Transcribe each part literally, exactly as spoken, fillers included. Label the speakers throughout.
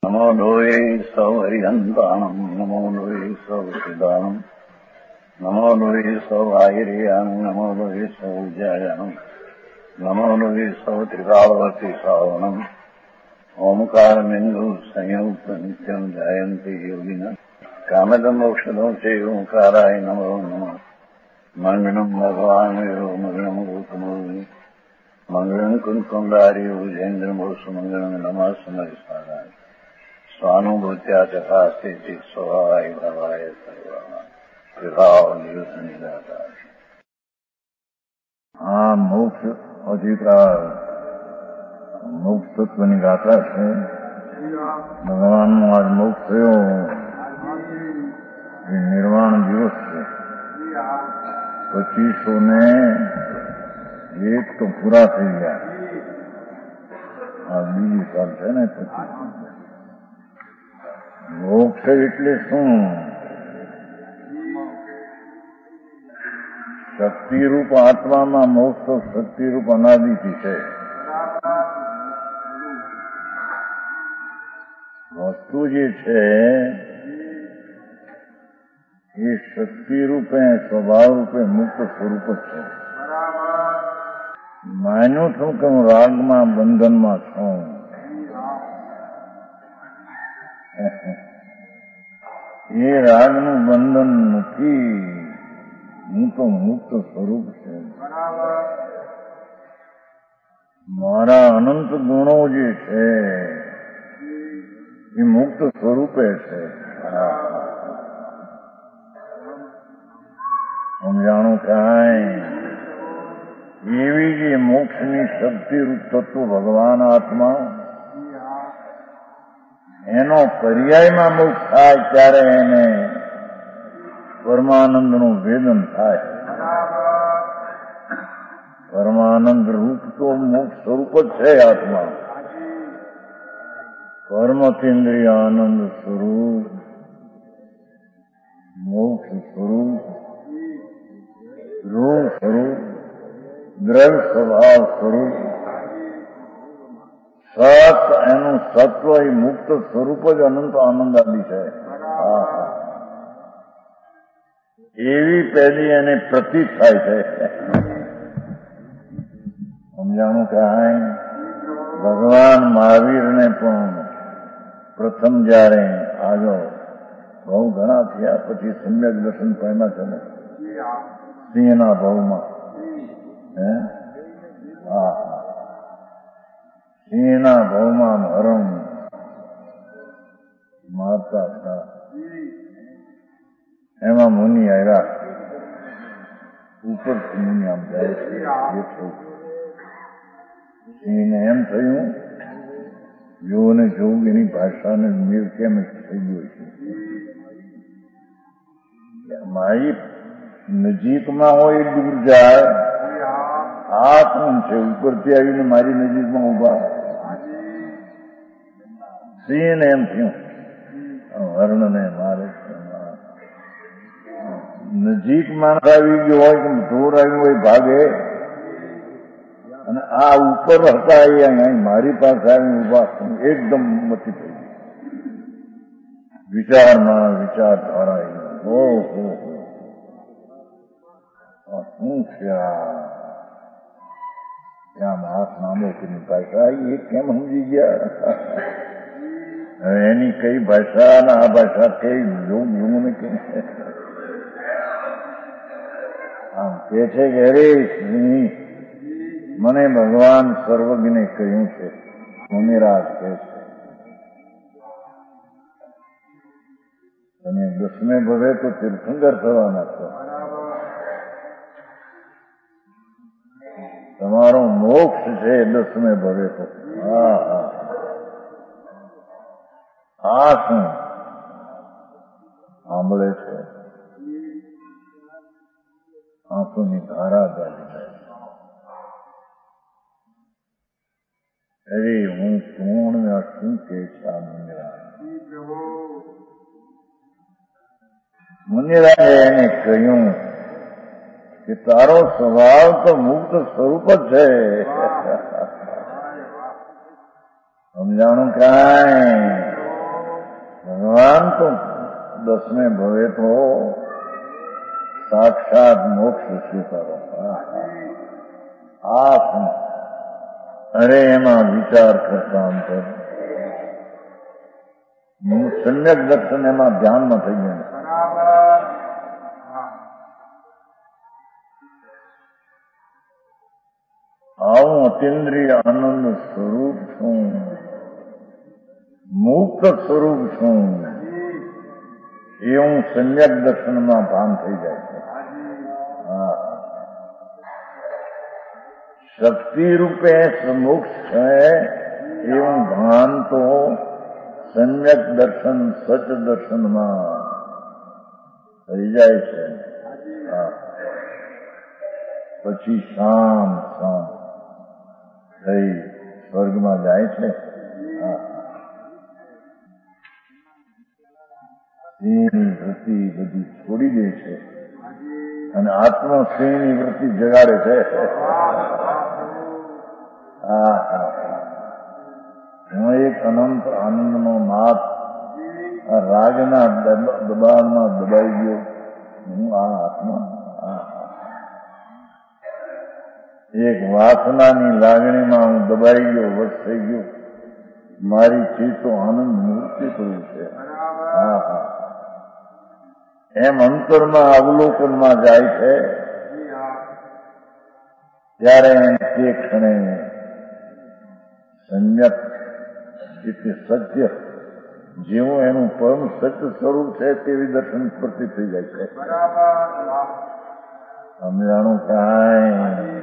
Speaker 1: નમો લોહે સૌ હરિહંતાણમ નમો લોહે સૌ સિદાનમ નમો લોહે સૌ આયર્યાણમ નમો લોહે સૌ જયાણમ નમો લોહે સૌ ત્રિકાળવતી સાવણમ ઓમકાર બિંદુ સંયુક્ત નિત્યમ જયંતી યોગિના કામદમ મોક્ષદો છે ઓંકારાય નમો નમઃ મંગળમ ભગવાન વિરો મંગળમ ગૌતમોની મંગળમ કુંકુંડારી ઉજેન્દ્રમો સુમંગળમ નમઃ સમરિસારાય સ્વાનુભૂત્યા તથા સ્થિતિ સ્વભાવાય ભવાય સર્વા વિભાવ નિયુદ્ધ નિરાકાર. આ મોક્ષ અધિકાર મોક્ષ તત્વની ગાથા છે. ભગવાનનો આજ મોક્ષ થયો એ નિર્વાણ દિવસ છે. પચીસો ને એક તો પૂરા થઈ ગયા. આ બીજી સાલ છે ને પચીસ. મોક્ષ એટલે શું? શક્તિરૂપ આત્મામાં મોક્ષ તો શક્તિરૂપ અનાદિથી છે. વસ્તુ જે છે એ શક્તિરૂપે સ્વભાવરૂપે મુક્ત સ્વરૂપ જ છે. માન્યું છું કે હું રાગમાં બંધનમાં છું. એ રાગનું બંધન નથી. હું તો મુક્ત સ્વરૂપ છે. મારા અનંત ગુણો જે છે એ મુક્ત સ્વરૂપે છે. સમજાણું કાંઈ એવી જે મોક્ષની શક્તિરૂપ તત્વ ભગવાન આત્મા એનો પર્યાયમાં મોક્ષ થાય ત્યારે એને પરમાનંદનું વેદન થાય. પરમાનંદ રૂપ તો મોક્ષ સ્વરૂપ જ છે આત્મા. પરમતીન્દ્રિય આનંદ સ્વરૂપ, મોક્ષ સ્વરૂપ, રૂપ સ્વરૂપ, દ્રવ્ય સ્વભાવ સ્વરૂપ, સત એનું સત્વ એ મુક્ત સ્વરૂપ જ અનંત આનંદ આદિ છે. એવી પેલી એને પ્રતીત થાય છે. સમજાણું કાંઈ? ભગવાન મહાવીરને પણ પ્રથમ જયારે આવ્યો બહુ ઘણા થયા પછી સમ્યક દર્શન પામ્યા છે ને સિંહના ભાવમાં. હે હા સિંહના ભાવમાં હરણ મારતા હતા. એમાં મુનિ આવ્યા. ઉપરથી મુનિ આમ જાય છે. સિંહને એમ થયું જોને જોવું એની ભાષાને મેળ કેમ થઈ ગયો છે. મારી નજીકમાં હોય દૂર જાય. આ કોણ છે ઉપરથી આવીને મારી નજીકમાં ઉભા? સિંહને એમ થયું હરણને મારે નજીકમાં આવી ગયો હોય કે દૂર આવ્યું હોય ભાગે. અને આ ઉપર હતા એ મારી પાસે આવીને ઉભા એકદમ મતી થઈ ગઈ. વિચારમાં વિચાર ધારાય. ઓહો શું છે આ? ત્યાં હાથ નામો તેની ભાષા એ કેમ સમજી ગયા? હવે એની કઈ ભાષા અને આ ભાષા કઈ જોવું જોવું ને કે આમ કે છે કે અરે મને ભગવાન સર્વજ્ઞે કહ્યું છે. મુનિરાજ કહે છે તમે દસમે ભવે તો તીર્થંકર થવાના છો. તમારો મોક્ષ છે દસમે ભવે તો. હા હા આ શું સાંભળે છે? આંખોની ધારા ચાલી જાય. અરે હું કોણ ને શું કે છે આ મુનિરાજ? મુનિરાજે એને કહ્યું કે તારો સ્વભાવ તો મુક્ત સ્વરૂપ જ છે. સમજાણું કાંઈ? ભગવાન તો દસમે ભવે તો સાક્ષાત મોક્ષ સ્વીકારો. આ અરે એમાં વિચાર કરતા અંતર સમ્યક દર્શન એમાં ધ્યાનમાં થઈ ગયા. આવું અતિન્દ્રિય આનંદ સ્વરૂપ છું, મુક્ત સ્વરૂપ છું, એવું સમ્યક દર્શનમાં ભાન થઈ જાય છે. શક્તિ રૂપે મોક્ષ છે એવું ભાન તો સમ્યક દર્શન સચ દર્શનમાં થઈ જાય છે. પછી શાંત શાંત થઈ સ્વર્ગમાં જાય છે. સિંહની વૃત્તિ બધી છોડી દે છે અને આત્મા સિંહની વૃત્તિ જગાડે છે. હા હા હું એક અનંત આનંદનો નાથ આ રાગના દબાણમાં દબાઈ ગયો. હું આ આત્મા એક વાસનાની લાગણીમાં હું દબાઈ ગયો, વશ થઈ ગયો. મારી ચિત્તો આનંદ મૂર્તિ થયું છે. હા હા એમ અંતરમાં અવલોકનમાં જાય છે. ત્યારે તે ક્ષણે સમ્યક એટલે સત્ય જેવું એનું પરમ સત્ય સ્વરૂપ છે તેવી દર્શન સ્ફૂર્તિ થઈ જાય છે. સમજાણું કાંઈ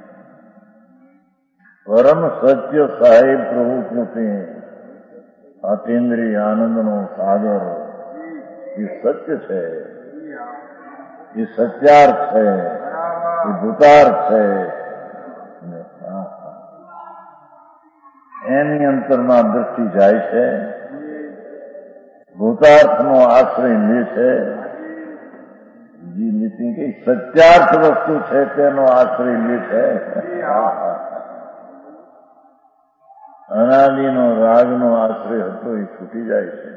Speaker 1: પરમ સત્ય સાહેબ પ્રભુ કૃપે અતિન્દ્રિય આનંદનો સાગર એ સત્ય છે, એ સત્યાર્થ છે, એ ભૂતાર્થ છે. એની અંતરમાં દ્રષ્ટિ જાય છે, ભૂતાર્થનો આશ્રય લે છે. બીજી નીતિ કઈ સત્યાર્થ વસ્તુ છે તેનો આશ્રય લે છે. અનાદિનો રાગનો આશ્રય હતો એ છૂટી જાય છે.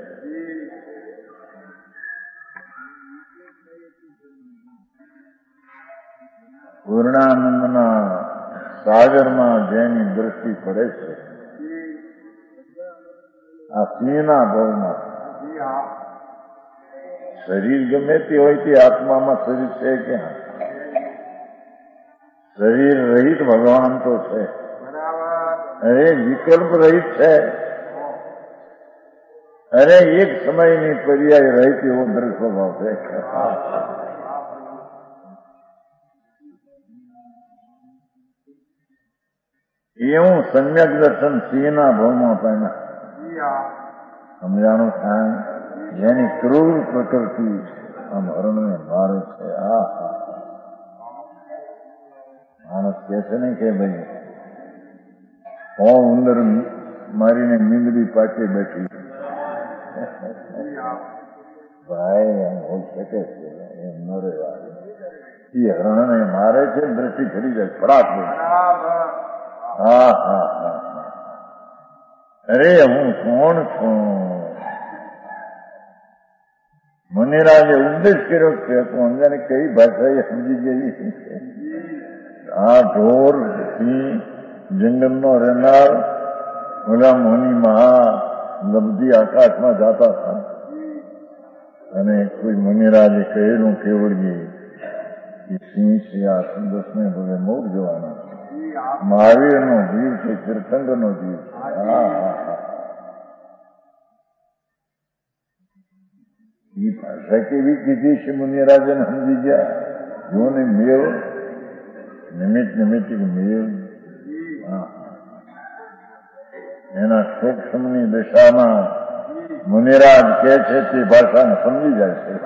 Speaker 1: પૂર્ણાનંદના સાગરમાં જેની દ્રષ્ટિ પડે છે આ સિંહના ભાવમાં શરીર ગમે તે હોય તે આત્મામાં શરીર છે ક્યાં? શરીર રહિત ભગવાન તો છે. અરે વિકલ્પ રહિત છે. અરે એક સમયની પર્યાય રહિત એવો દ્રઢ સ્વભાવ છે. એવું સમ્યક દર્શન સિંહના ભાવમાં પામ્યા. સમજાણું થાય જેની ક્રૂર પ્રકૃતિ આમ હરણને મારે છે. આ માણસ કે છે ને કે ભાઈ હો ઉંદર મારીને મીંદડી પાછી બેઠી. ભાઈ એમ હોઈ શકે છે એમ ન રહેવા. એ હરણને મારે છે દ્રષ્ટિ ચડી જાય ફડાક. હા હા હા અરે હું કોણ છું? મુનિરાજે ઉપદેશ કર્યો છે તો અંજાને કઈ ભાષા એ સમજી ગઈ. આ ઢોર સિંહ જંગલનો રહેનાર ઓલા મોની મહા લબ્ધી આકાશમાં જતા હતા અને કોઈ મુનિરાજે કહેલું કેવડીએ કે સિંહ છે આ દસમે ભવે મોર જોવાના. મહાવીર નો જીવ છે, તીર્થંકર નો જીવ છે. હા હા હા એ ભાષા કેવી કીધી છે મુનિરાજન સમજી ગયા. જો ને મેળ નિમિત્ત નિમિત્ત મેળ એના સૂક્ષ્મની દિશામાં મુનિરાજ કે છે તે ભાષાને સમજી જાય છે.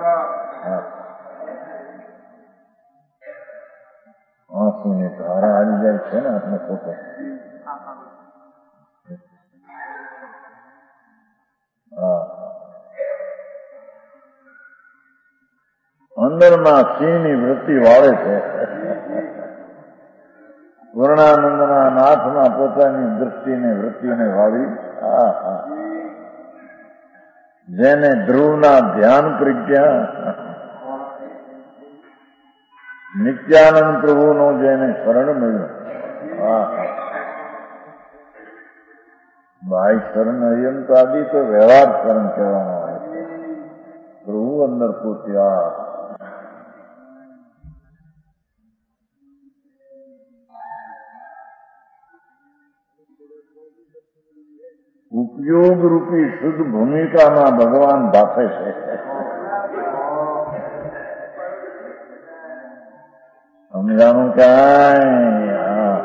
Speaker 1: આંસુની ધારા આવી જાય છે ને આપણે પોતે. હા અંદરમાં સિંહની વૃત્તિ વાળે છે. પૂર્ણાનંદના નાથમાં પોતાની દૃષ્ટિને વૃત્તિને વાળી. હા હા જેને ધ્રુવના ધ્યાન પ્રજ્ઞા નિત્યાનંદ પ્રભુનો જેને શરણ મળ્યો, હા ભાઈ શરણ અયંત આદિ તો વ્યવહાર શરણ કહેવામાં આવે છે. પ્રભુ અંદર પોત્યા ઉપયોગ રૂપી શુદ્ધ ભૂમિકામાં ભગવાન ભાપે છે. સમજાનું કાંઈ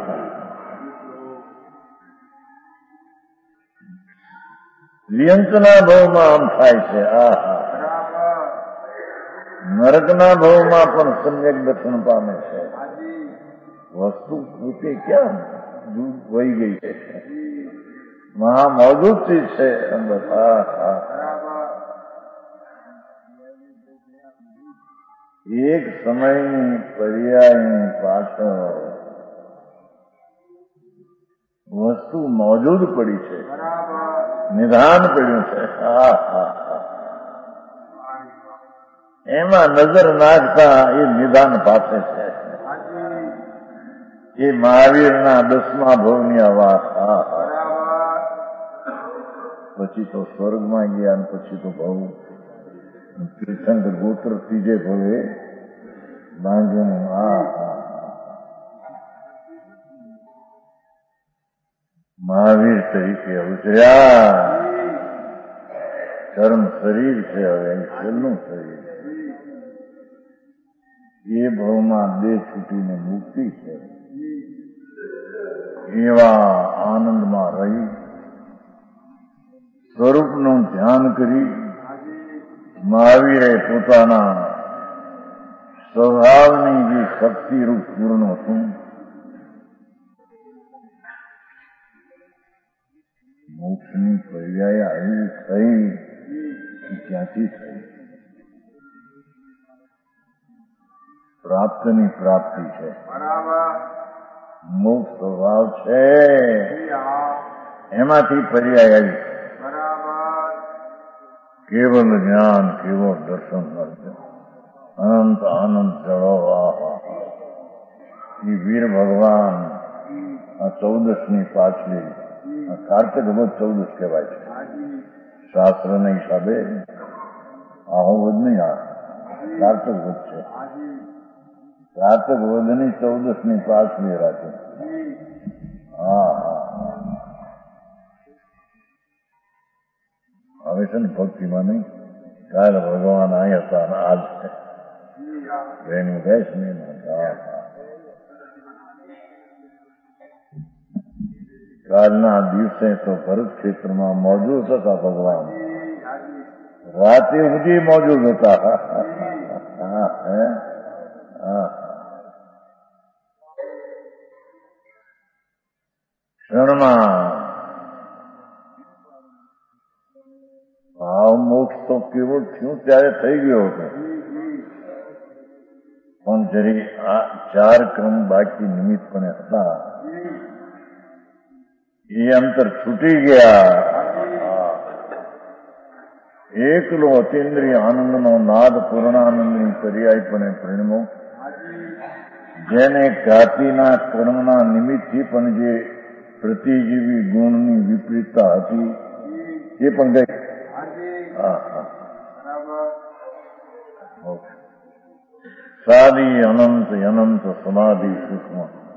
Speaker 1: લિયંકના ભાવમાં આમ થાય છે. આ નરકના ભાવમાં પણ સમ્યક દર્શન પામે છે. વસ્તુ પોતે ક્યાં વહી ગઈ છે, મહા મોજૂદ ચીજ છે અંદર. હા હા એક સમયની પર્યાયની પાછળ વસ્તુ મોજૂદ પડી છે, નિધાન પડ્યું છે. હા હા હા એમાં નજર નાખતા એ નિધાન પાસે છે. એ મહાવીરના દસમા ભાવની આ વાત. હા હા પછી તો સ્વર્ગમાં ગયા અને પછી તો ભાવ તીર્થંકર ગોત્ર ત્રીજે ભવે બાંધ્યું. હા હા મહાવીર તરીકે અવતર્યા. કર્મ શરીર છે, હવે ઈશ્વરનું શરીર. એ ભાવમાં દેહ છૂટીને મુક્તિ છે. એવા આનંદમાં રહી સ્વરૂપનું ધ્યાન કરી મહાવીરે પોતાના સ્વભાવની જે શક્તિરૂપ પૂર્ણ હતું, મોક્ષની પર્યાય આવી થઈ. ક્યાંથી થઈ? પ્રાપ્તની પ્રાપ્તિ છે. મોક્ષ સ્વભાવ છે, એમાંથી પર્યાય આવી. કેવલ જ્ઞાન, કેવળ દર્શન મળશે. અનંત આનંદ જળો. એ વીર ભગવાન આ ચૌદસની પાછલી આ કાર્તિક વધ ચૌદસ કહેવાય છે શાસ્ત્રના હિસાબે. આહો વધ નહીં, આ કાર્તિક વધ છે. કાર્તિક વધની ચૌદસની પાછલી રાખે. હા હા હવે છે ને ભક્તિમાં નહીં. કાલે ભગવાન અહીં હતા અને આજ એનું કહીશ નહીં. કાલના દિવસે તો ભરત ક્ષેત્રમાં મોજૂદ હતા ભગવાન. રાતે સુધી મોજૂદ હતા. ક્ષણમાં ભાવ મોક્ષ તો કેવળ થયું ત્યારે થઈ ગયો હતો, પણ જરી આ ચાર ક્રમ બાકી નિમિત્તપણે હતા એ અંતર છૂટી ગયા. એકલો અતિન્દ્રિય આનંદનો નાદ પૂર્ણાનંદની પર્યાયપણે પરિણમો. જેને ઘાતીના કર્મના નિમિત્તથી પણ જે પ્રતિજીવી ગુણની વિપરીતતા હતી એ પણ ગઈ. સાદી અનંત અનંત સમાધિ સૂક્ષ્મ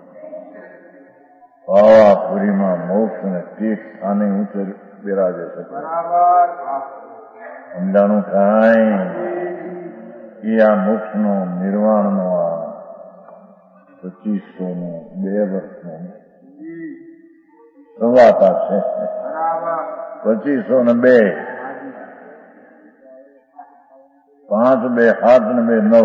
Speaker 1: પાવાપુરીમાં મોક્ષ ને તે સ્થાને ઉતર બિરાજે છે. સમજાણું કાંઈ? એ આ મોક્ષનો નિર્વાણનો આ પચીસો નો બે વર્ષનો સવાતા છે. પચીસો ને બે પાંચ બે સાત ને બે નવ.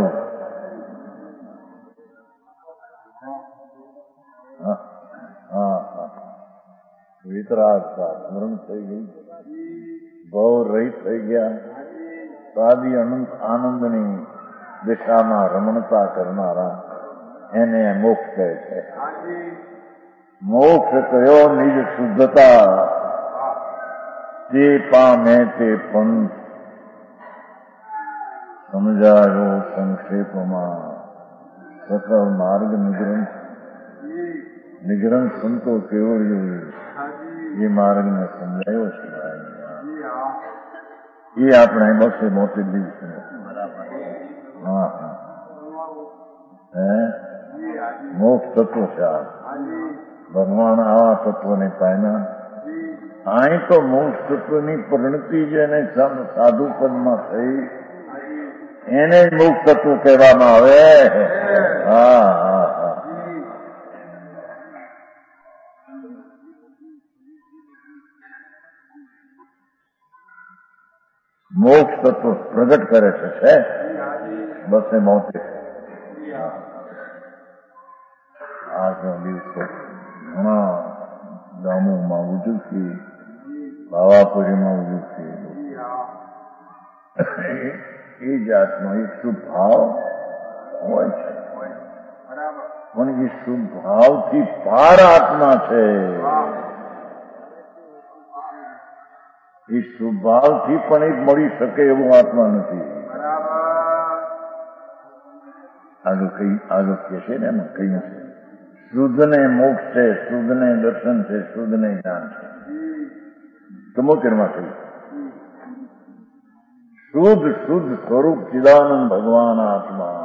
Speaker 1: વિતરાગતા સ્મરણ થઈ ગઈ. ભવ રહિત થઈ ગયા. સાદી અનંત આનંદની દિશામાં રમણતા કરનારા એને મોક્ષ કહે છે. મોક્ષ કયો નિજ શુદ્ધતા તે પામે તે પંથ સમજાયો સંક્ષેપમાં સકળ માર્ગ નિગ્રંથ નિગ્રંથ સંતો કેવળિયો એ માર્ગને સમજાયો છે. એ આપણે બસે મોટી દિવસે હા હા હે મોક્ષ તત્વ છે. આ ભગવાન આવા તત્વને પામ્યા. અહીં તો મોક્ષ તત્વની પરિણતિ જેને સાધુ પદમાં થઈ એને જ મોક્ષ તત્વ કહેવામાં આવે. હા હા હા મોક્ષ તત્વ પ્રગટ કરે છે છે બસે મોટી. આજનો દિવસો ઘણા ગામોમાં ઉજવશે, બાવાપુરીમાં ઉજવશે. એ જાતનો એક શુભ ભાવ હોય છે, પણ એ શુભ ભાવથી પાર આત્મા છે. એ શુભ ભાવથી પણ એક મળી શકે એવું આત્મા નથી. આગળ કઈ આગળ કે છે ને એમાં કઈ છે શુદ્ધને મોક્ષ છે, શુદ્ધને દર્શન છે, શુદ્ધને જ્ઞાન છે. સમોચરમાં કહ્યું શુદ્ધ શુદ્ધ સ્વરૂપ ચિદાનંદ ભગવાન આત્મા.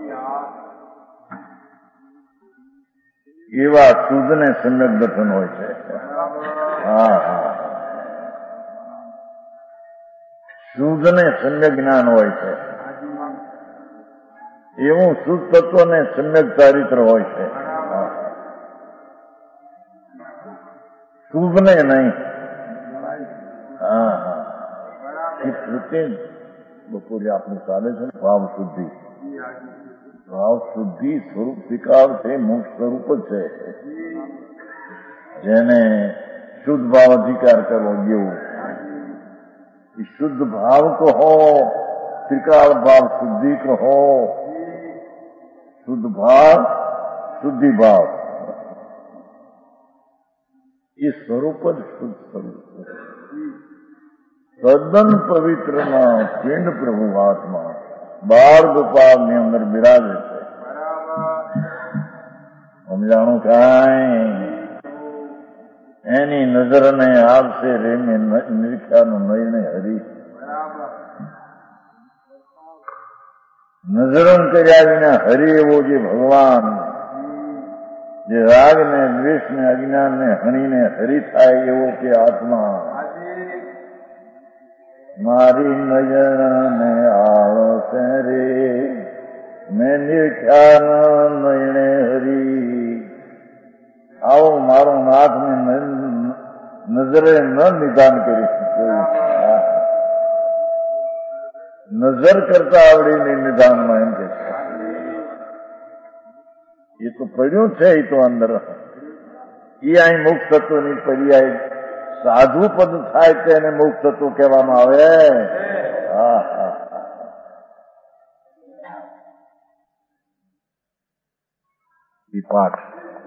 Speaker 1: એવા શુદ્ધને સમ્યક દર્શન હોય છે. હા હા શુદ્ધને સમ્યક જ્ઞાન હોય છે. એવું શુદ્ધ તત્વને સમ્યક ચારિત્ર હોય છે. શુભને નહીં. હા હા એ પોતે બપોરે આપણે ચાલે છે ભાવ શુદ્ધિ. ભાવ શુદ્ધિ સ્વરૂપ સ્વીકાર છે, મોક્ષ સ્વરૂપ જ છે. જેને શુદ્ધ ભાવ અધિકાર કરવો જેવું શુદ્ધ भाव कहो, त्रिकाल भाव शुद्धि कहो, शुद्ध भाव शुद्धि भाव ये स्वरूप ज शुद्ध स्वरूप तद्दन पवित्र पिंड प्रभु आत्मा बाल गोपाल ने अंदर बिराजे છે. સમજાણું કાંઈ એની નજરને આવશે રેમે નિરીક્ષાનો નયને હરી. નજરન કર્યા વિના હરી એવો જે ભગવાન જે રાગ ને દ્વેષ ને અજ્ઞાન ને હણીને હરી થાય એવો કે આત્મા મારી નજરને આવશે રે મેં નિરીક્ષાનો નયને હરી. આવો મારો નાથ ને નજરે ન નિદાન કરી નજર કરતા આવડીને નિદાનમાં એમ કે એ તો પડ્યું છે. એ તો અંદર એ અહીં મુક્ત તત્વની પર્યાય સાધુ પદ થાય તેને મુક્ત તત્વ કહેવામાં આવે. હા હા એ પાઠ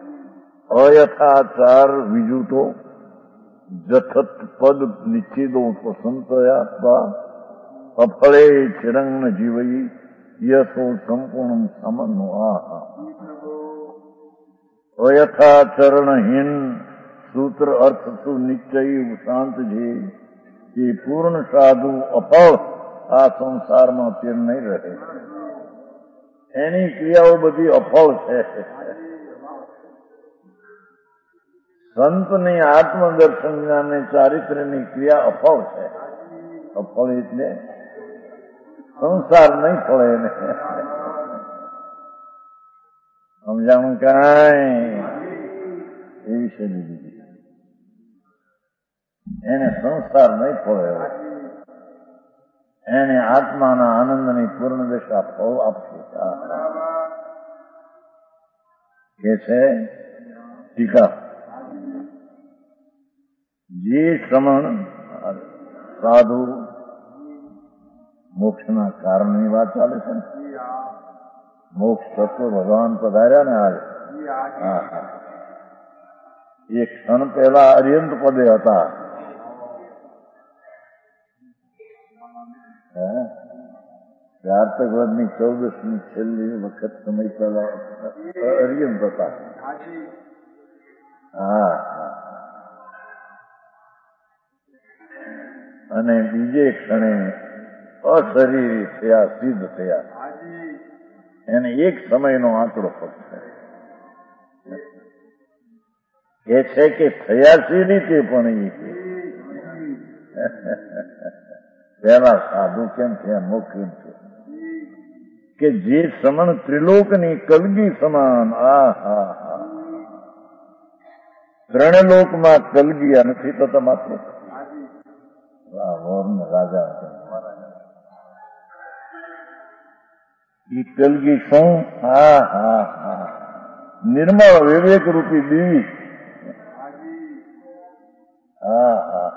Speaker 1: અયથાચાર બીજું તો જથત પદ નિશ્ચિદો સંતયા અફળે ચિરંગ જીવઈ યશો સંપૂર્ણ સમનો. આ અયથાચરણહીન સૂત્ર અર્થ તું નિશ્ચય શાંત છે. એ પૂર્ણ સાધુ અફળ આ સંસારમાં તે નહીં રહે. એની ક્રિયાઓ બધી અફળ છે. સંતની આત્મદર્શન અને ચારિત્ર્યની ક્રિયા અફળ છે. અફળ એટલે સંસાર નહીં ફળે એને. સમજાણું કાંઈ એવી છે બીજી એને સંસાર નહીં ફળે. એને આત્માના આનંદની પૂર્ણ દશા ફળ આપશે કે છે ટીકા. જે શ્રમણ સાધુ મોક્ષના કારણની વાત ચાલે છે ને. મોક્ષ તત્વ ભગવાન પધાર્યા ને આજે. હા હા એક ક્ષણ પહેલા અર્યંત પદે હતા. કાર્તકવદની ચૌદસની છેલ્લી વખત સમય પહેલા હરિયમ પ્રતાપ. હા હા અને બીજે ક્ષણે અશરીરી થયા, સિદ્ધ થયા. એને એક સમયનો આંકડો ફક્ત એ છે કે થયા છે રીતે પણ એ પેલા સાધુ કેમ થયા, મોક્ષ કેમ છે કે જે સમણ ત્રિલોકની કલગી સમાન. આ હા હા ત્રણ લોકમાં કલગી નથી તો તમારે રાજા એ કલગી શું? હા હા હા નિર્મળ વિવેક રૂપી દેવી. હા હા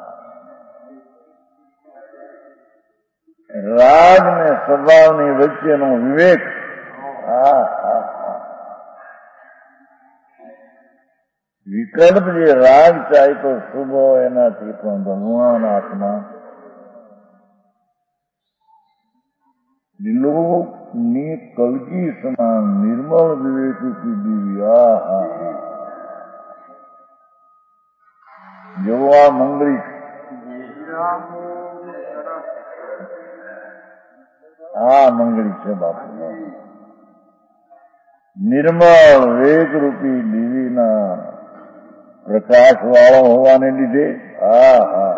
Speaker 1: રાગ ને સ્વભાવની વચ્ચેનો વિવેક. હા હા હા વિકલ્પ જે રાગ ચાહતો શુભ એનાથી પણ ભગવાન આત્મા ની કલગી સમાન નિર્મળ વિવેકરૂપી દેવી. હા હા હા જેવો આ મંગળી આ મંગળી છે બાપુ. નિર્મળ વેગરૂપી દેવીના પ્રકાશ વાળો હોવાને લીધે હા હા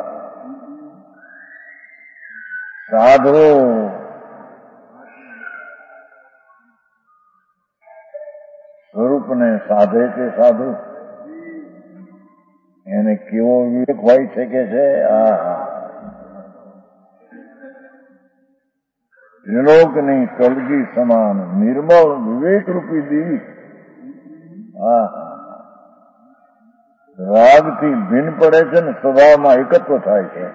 Speaker 1: સાધુ સ્વરૂપને સાધે છે. સાધુ એને કેવો વિવેક હોય શકે છે. હા હા ત્રિલોકની કલગી સમાન નિર્મળ વિવેકરૂપી દેવી. હા રાગથી ભિન્ન પડે છે ને સ્વભાવમાં એકત્વ થાય છે.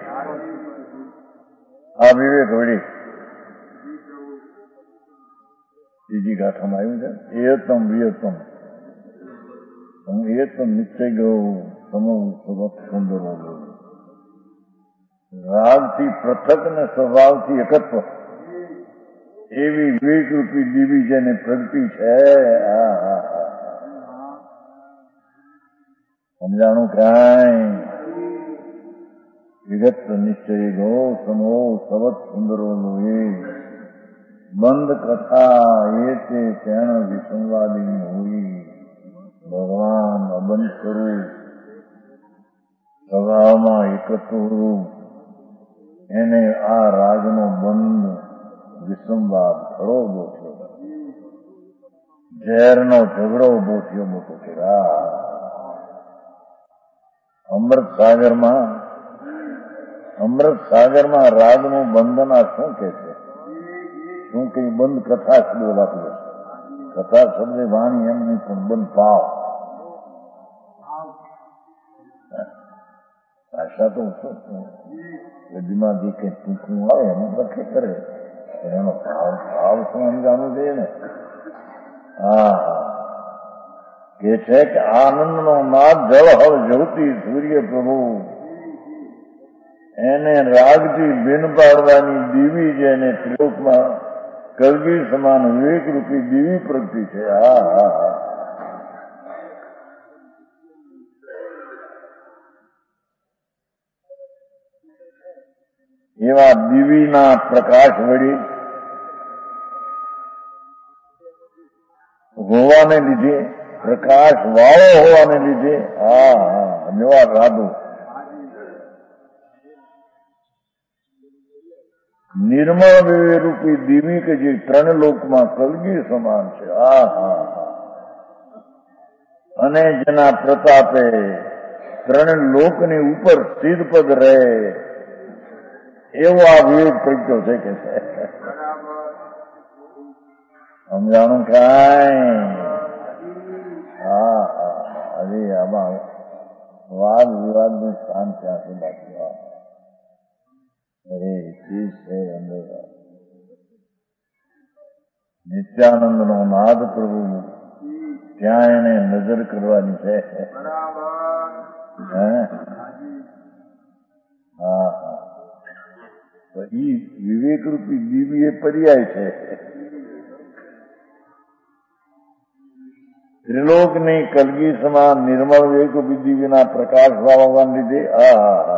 Speaker 1: આ વિવેક વળી બીજી ગાથામાં આવ્યું છે. એતમ વિયતમ એતમ નિશ્ચય ગયો સમૂહ સ્વભાવ સુંદર રાગથી પૃથક ને સ્વભાવથી એકત્વ એવી વિવેકરૂપી દેવી જેને પ્રગતિ છે. હા હા હા સમજાણું કાંઈ વિગત નિશ્ચય ગો સમો સવત સુંદરો લોહી બંધ કથા એ તે તેણ વિસંવાદી હોઈ ભગવાન અબંધ સ્વરૂપ સ્વભાવમાં એકત્વ એને આ રાગનો બંધ વિસંવાદ ખરો ઉભો થયો. ઝેરનો ઝઘડો ઉભો થયો મોટો થયો. અમૃત સાગરમાં અમૃત સાગરમાં રાગનું બંધના શું કે છે? શું કઈ બંધ કથા શબ્દ વાપરે? કથા શબ્દ વાણી એમની પણ બંધ ભાવ. ભાષા તો શું બધામાં જે કઈ ટૂંકું આવે એને લખે કરે એનો ભાવ ભાવ શું સમજાવવું જોઈએ ને. હા કે છે કે આનંદનો નાદ જળહળ જ્યોતિ સૂર્ય પ્રભુ એને રાગથી ભિન્ન પાડવાની દેવી છે. એને ત્રિલોકમાં કલગી સમાન વિવેકરૂપી દેવી પ્રગતિ છે. હા હા હા એવા દેવીના પ્રકાશ વળી હોવાને લીધે પ્રકાશ વાળો હોવાને લીધે હા હા જેવા રાધુ નિર્મળ વિવેકરૂપી દેવી કે જે ત્રણ લોકમાં કલગી સમાન છે. હા હા હા અને જેના પ્રતાપે ત્રણ લોકની ઉપર સ્થિર પદ રહે એવો આ વિવેક પ્રગટ્યો છે કે છે. સમજાણું કાંઈ? હા હા હજી આમાં વાદ વિવાદનું સ્થાન ક્યાંથી બાકી? અરે ચીજ છે અંદર નિત્યાનંદ નો નાદ પ્રભુ ત્યાં એને નજર કરવાની છે. હા હા તો ઈ વિવેક રૂપી દીવી એ પર્યાય છે. ત્રિલોકની કલગી સમાન નિર્મળ વિવેક રૂપી દીવીના પ્રકાશ ભાવવાને લીધે આ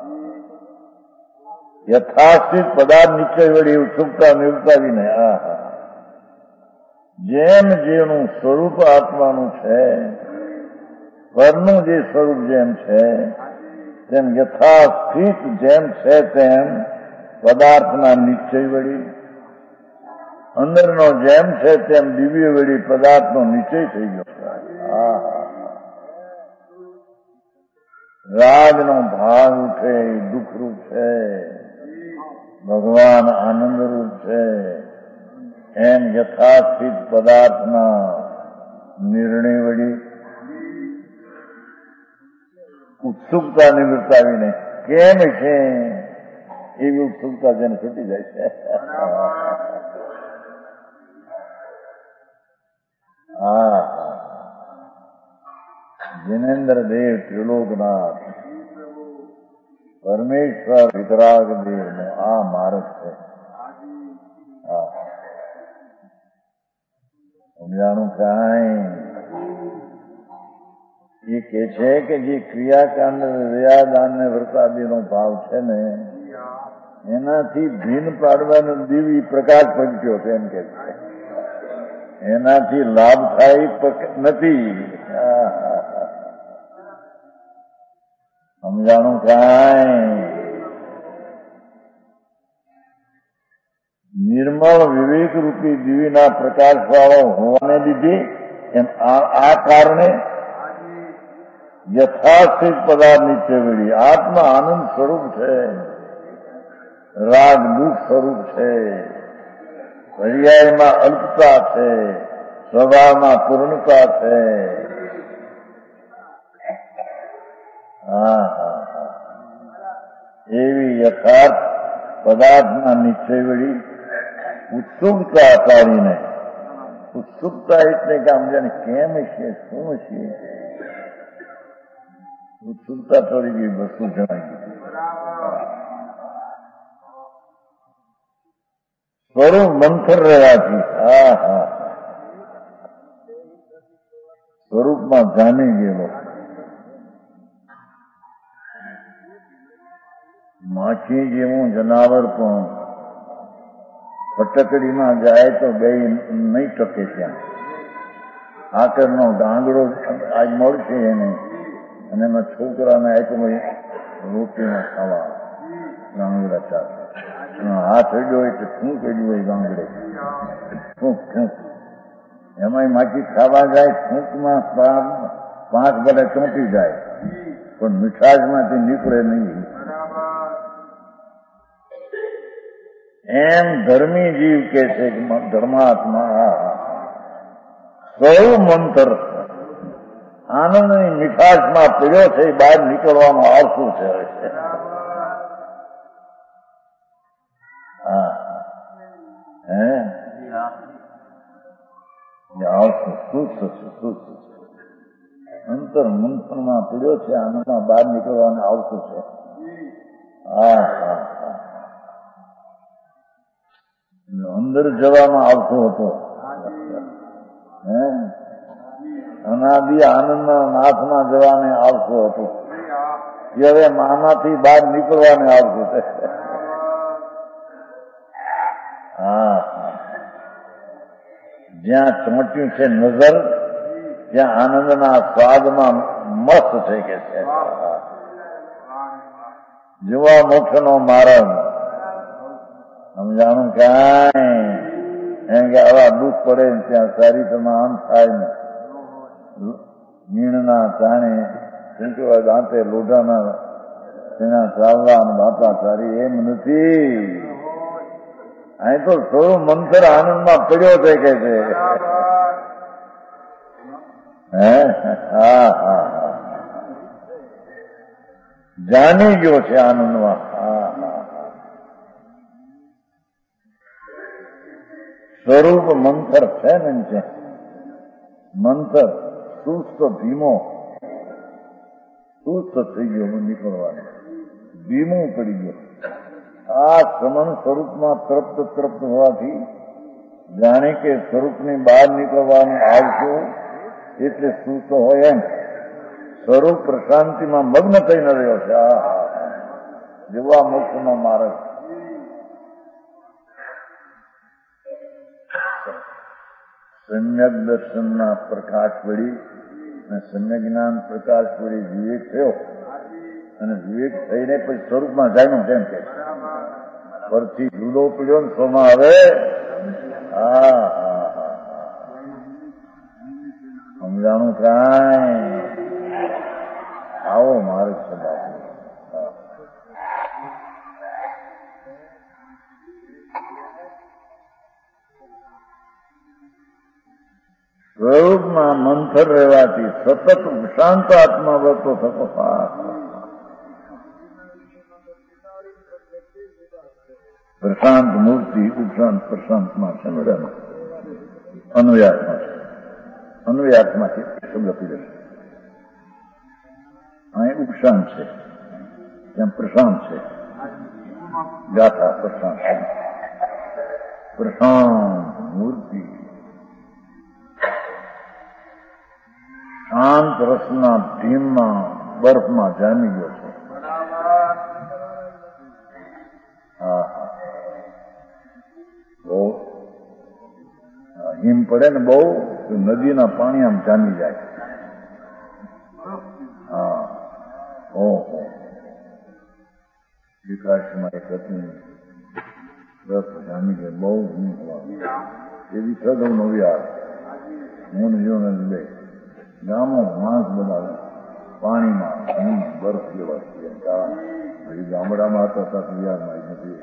Speaker 1: યથાસ્થિત પદાર્થ નિશ્ચય વળી ઉત્સુકતા નિવૃત્તાવીને આ જેમ જેનું સ્વરૂપ આત્માનું છે, પરનું જે સ્વરૂપ જેમ છે તેમ યથાસ્થિત જેમ છે તેમ પદાર્થના નિશ્ચય વળી અંદરનો જેમ છે તેમ દિવ્ય વળી પદાર્થનો નિશ્ચય થઈ ગયો. રાજનો ભાગ ઉઠે એ દુઃખરૂપ છે, ભગવાન આનંદરૂપ છે. એમ યથાસ્થિત પદાર્થના નિર્ણય વળી ઉત્સુકતા નિવૃત્તાવીને કેમ છે એવી ઉત્સુકતા જેને છૂટી જાય છે. હા જિનેન્દ્ર દેવ ત્રિલોકનાથ પરમેશ્વર વિતરાગ દેવ નો આ માર્ગ છે. હા સમજાણું કાંઈ એ કે છે કે જે ક્રિયાકાંડ દયાદાન ને વ્રતાદિનો ભાવ છે ને એનાથી ભીન પાડવાનો દિવ્ય પ્રકાશ પ્રગટ્યો છે એમ કે છે. એનાથી લાભ થાય નથી. સમજાણું કાંઈ નિર્મળ વિવેક રૂપી દિવ્યના પ્રકાશ વાળો હોવાને લીધે એમ આ કારણે યથાસ્થિત પદાર્થ નીચે વળી આત્મા આનંદ સ્વરૂપ છે, રાગ દુઃખ સ્વરૂપ છે, પર્યાયમાં અલ્પતા છે, સ્વભાવમાં પૂર્ણતા છે. હા હા હા એવી યથાર્થ પદાર્થના નિશ્ચય વળી ઉત્સુકતા પાડીને, ઉત્સુકતા એટલે કે આમ જાણે કેમ છે શું છે ઉત્સુકતા થોડી ગઈ વસ્તુ જણાઈ ગઈ. સ્વરૂપ મંથર રહેવાથી હા હા સ્વરૂપમાં જામી ગયેલો માખી જેવું જનાવર પણ ફટકડીમાં જાય તો બે નહીં ટકે ત્યાં. આકરનો ગાંગડો આજ મળશે એને અને એમાં છોકરાને આપ્યો રોટીમાં ખાવા ગાંગડા ચાલ હાથ અડ્યો એટલે શું કર્યું હોય ગાંગડે ફૂંક ફૂંક એમાં માખી ખાવા જાય ફૂંકમાં પાંચ ભલે ચોંટી જાય પણ મીઠાશમાંથી નીકળે નહીં. એમ ધર્મી જીવ કે છે કે ધર્માત્મા સૌ મંતર આનંદની મીઠાશમાં પીડ્યો છે, બહાર નીકળવાનો આવશું છે. હા હે આવશું શું થશે શું થશે અંતર મંથનમાં પીડ્યો છે, આનંદમાં બહાર નીકળવાનો આવતું છે. હા હા અંદર જવામાં આવતો હતો. હે અનાદિ આનંદના નાથમાં જવાને આવતો હતો. એ હવે મામાથી બહાર નીકળવાને આવતું છે. હા જ્યાં ચોંટ્યું છે નજર ત્યાં આનંદના સ્વાદમાં મસ્ત છે કે છે. જોવા મોક્ષનો માર્ગ સમજાણું કાંઈ એમ કે આવા દુઃખ પડે ને ત્યાં સારી તમામ થાય ને મીણના ચાણે ચૂંટવા દાંતે લોઢાના તેના ચાવવા બાપા સારી એમ નથી. અહીં તો થોડું મંત્ર આનંદમાં પડ્યો છે કે છે. હે હા હા હા જાણી ગયો છે આનંદમાં. હા હા સ્વરૂપ મંથર છે ને છે મંથર સુસ્ત ધીમો સુસ્ત થઈ ગયો નીકળવાનો ધીમું પડી ગયો. આ સમન સ્વરૂપમાં તૃપ્ત તૃપ્ત હોવાથી જાણે કે સ્વરૂપની બહાર નીકળવાનું આવશું એટલે શું તો હોય એમ સ્વરૂપ પ્રશાંતિમાં મગ્ન થઈને રહ્યો છે. આ જેવા મોક્ષનો માર્ગ સમ્યક દર્શનના પ્રકાશ વળી અને સમ્યક જ્ઞાન પ્રકાશ વળી વિવેક થયો અને વિવેક થઈને પછી સ્વરૂપમાં જાય તેમ કે પરથી જુદો પડ્યો ને સ્વમાં હવે હા હા હા સમજાણું કાંઈ આવો માર્ગ છે બાપુ. સ્વરૂપમાં મંથર રહેવાથી સતત શાંત આત્મા વર્તો થતો પ્રશાંત મૂર્તિ ઉપશાંત પ્રશાંતમાં છે બધામાં અન્વયાત્મા છે. અન્વયાત્મા છે શબ્દ પીડે છે. અહીં ઉપશાંત છે ત્યાં પ્રશાંત છે. ગાથા પ્રશાંત પ્રશાંત મૂર્તિ શાંત રસના ધીમમાં બરફમાં જામી ગયો છે. હા હા બહુ હિમ પડે ને બહુ નદીના પાણી આમ જામી જાય. હા ઓહો વિકાસમાં એક હતી બરફ જામી ગયો બહુ હિમ થવાનું એવી સદવ નવી આવે હું જીવન લે ગામો માણસ બનાવે પાણીમાં હિમ બરફ જેવા હજી ગામડામાં હતા ત્યાં બિહારમાં નથી.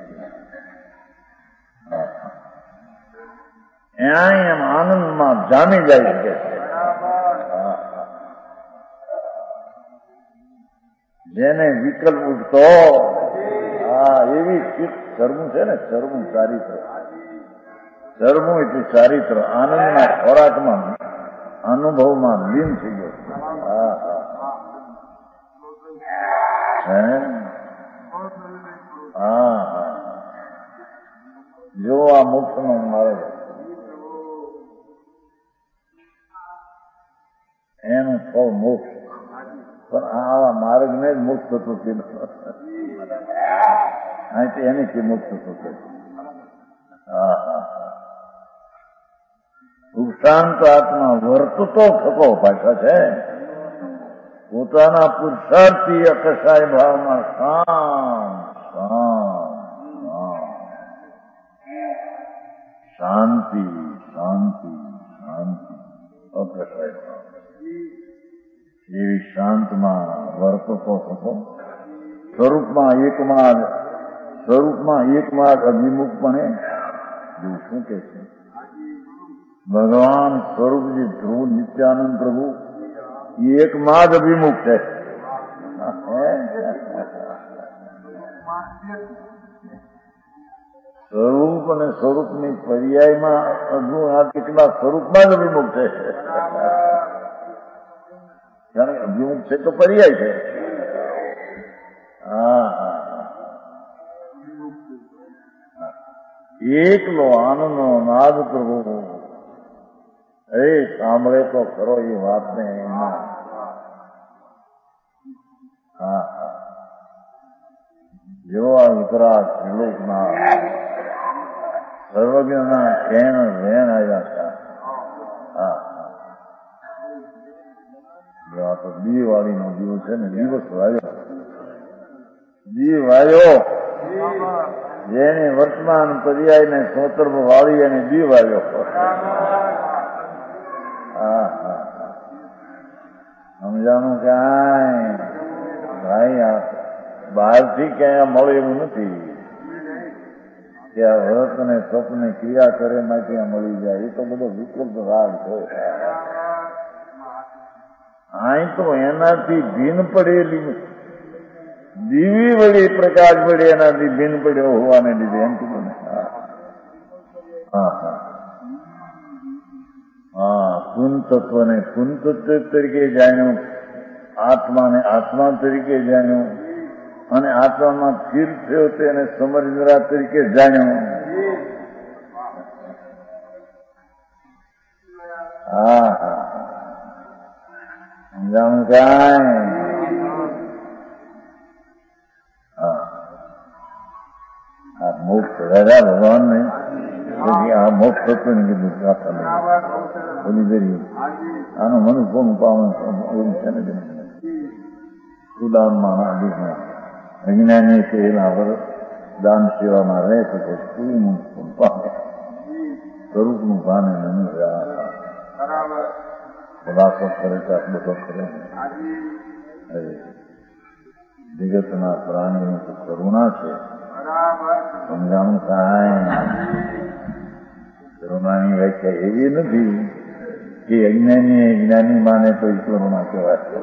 Speaker 1: ત્યાં એમ આનંદમાં જામી જાય છે. જેને વિકલ્પ ઉઠતો હા એવી ચિત્ત ચરમું છે ને ચરમું ચારિત્ર ચરમું એટલે ચારિત્ર આનંદના ખોરાકમાં અનુભવમાં લીન થઈ ગયો. હા હા હા હા જો આ મોક્ષનો માર્ગ એનું ફળ મોક્ષ પણ આવા માર્ગને જ મોક્ષ થતો અહીંથી એને કે મોક્ષ થતો. હા હા ઉપશાંત આત્મા વર્તતો થતો ભાષા છે. પોતાના પુરુષાર્થી અકસાય ભાવમાં શાંત શાંતિ શાંતિ શાંતિ અકસાય ભાવ એવી શાંતમાં વર્તતો થતો સ્વરૂપમાં એકમાં સ્વરૂપમાં એકમાં અભિમુખપણે એવું શું કે છે ભગવાન સ્વરૂપજી ધ્રુવ નિત્યાનંદ પ્રભુ એકમાં જ અભિમુખ છે. સ્વરૂપ અને સ્વરૂપની પર્યાયમાં હજુ આ કેટલા સ્વરૂપમાં જ અભિમુખ છે. જાણે અભિમુખ છે તો પર્યાય છે. હા હા એકલો આનંદનો નાદ પ્રભુ એ સાંભળે તો ખરો એ વાતને એમાં હા હા જેવો આ વિતરાગ ત્રિલોકના સર્વજ્ઞના કેન વેણ આવ્યા હતા. હા હા તો દિવાળીનો દિવસ છે ને દિવસ વાયો દીવ વાયો જેને વર્તમાન પર્યાયને સોતર્પ વાળી અને દીવ આવ્યો. હા હા સમજાણું કાંઈ ભાઈ આ બહારથી ક્યાંય મળે એવું નથી કે આ વ્રત ને તપ ને ક્રિયા કરે માં ત્યાં મળી જાય. એ તો બધો વિકલ્પ રાગ છે. અહીં તો એનાથી ભીન પડેલી દીવી વળી પ્રકાશ વળી એનાથી ભીન પડ્યો હોવાને લીધે એમ કીધું ને. હા હા હા પૂર્ણ તત્વને પૂર્ણ તત્વ તરીકે જાણ્યું, આત્માને આત્મા તરીકે જાણ્યું, અને આત્મામાં સ્થિર થયો તેને સમજરા તરીકે જાણ્યો. હા હા સમજાણું કાંઈ? હા આ મોક્ષ રાજા ભગવાન ને આ મોક્ષ થતો ને કીધું બોલી દરી આનું મનુષ્ય પાવન છે ને ઉદાહરણમાં આદિમાં અજ્ઞાની છે એના પર દાન સેવામાં રહે તો શું પામે સ્વરૂપનું ભાને નહીં ખુલાસો કરે તો બધો કરે. જગતના પ્રાણીની તો કરુણા છે. સમજાણું કાંઈ? કરુણાની વ્યાખ્યા એવી નથી કે અજ્ઞાની જ્ઞાની માને તો એ કરુણા કહેવાય.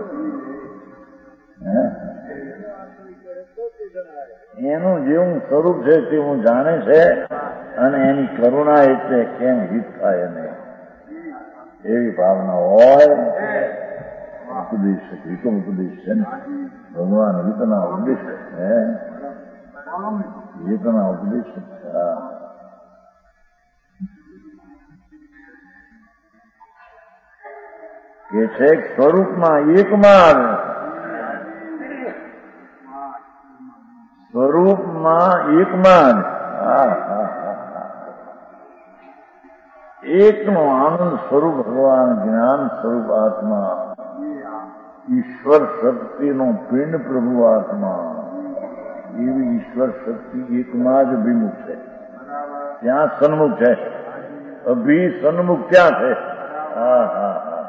Speaker 1: એનું જેવું સ્વરૂપ છે તેવું જાણે છે અને એની કરુણા એટલે કેમ હિત થાય એને એવી ભાવના હોય. ઉપદેશ હિતો ઉપદેશ છે ને ભગવાન હિતના ઉપદેશ હે હિતના ઉપદેશ કે છે સ્વરૂપમાં એકમાં સ્વરૂપમાં એકમાં એકનો આનંદ સ્વરૂપ ભગવાન જ્ઞાન સ્વરૂપ આત્મા ઈશ્વર શક્તિનો પિંડ પ્રભુ આત્મા એવી ઈશ્વર શક્તિ એકમાં જ અભિમુખ છે. ત્યાં સન્મુખ છે. અભિ સન્મુખ ક્યાં છે? હા હા હા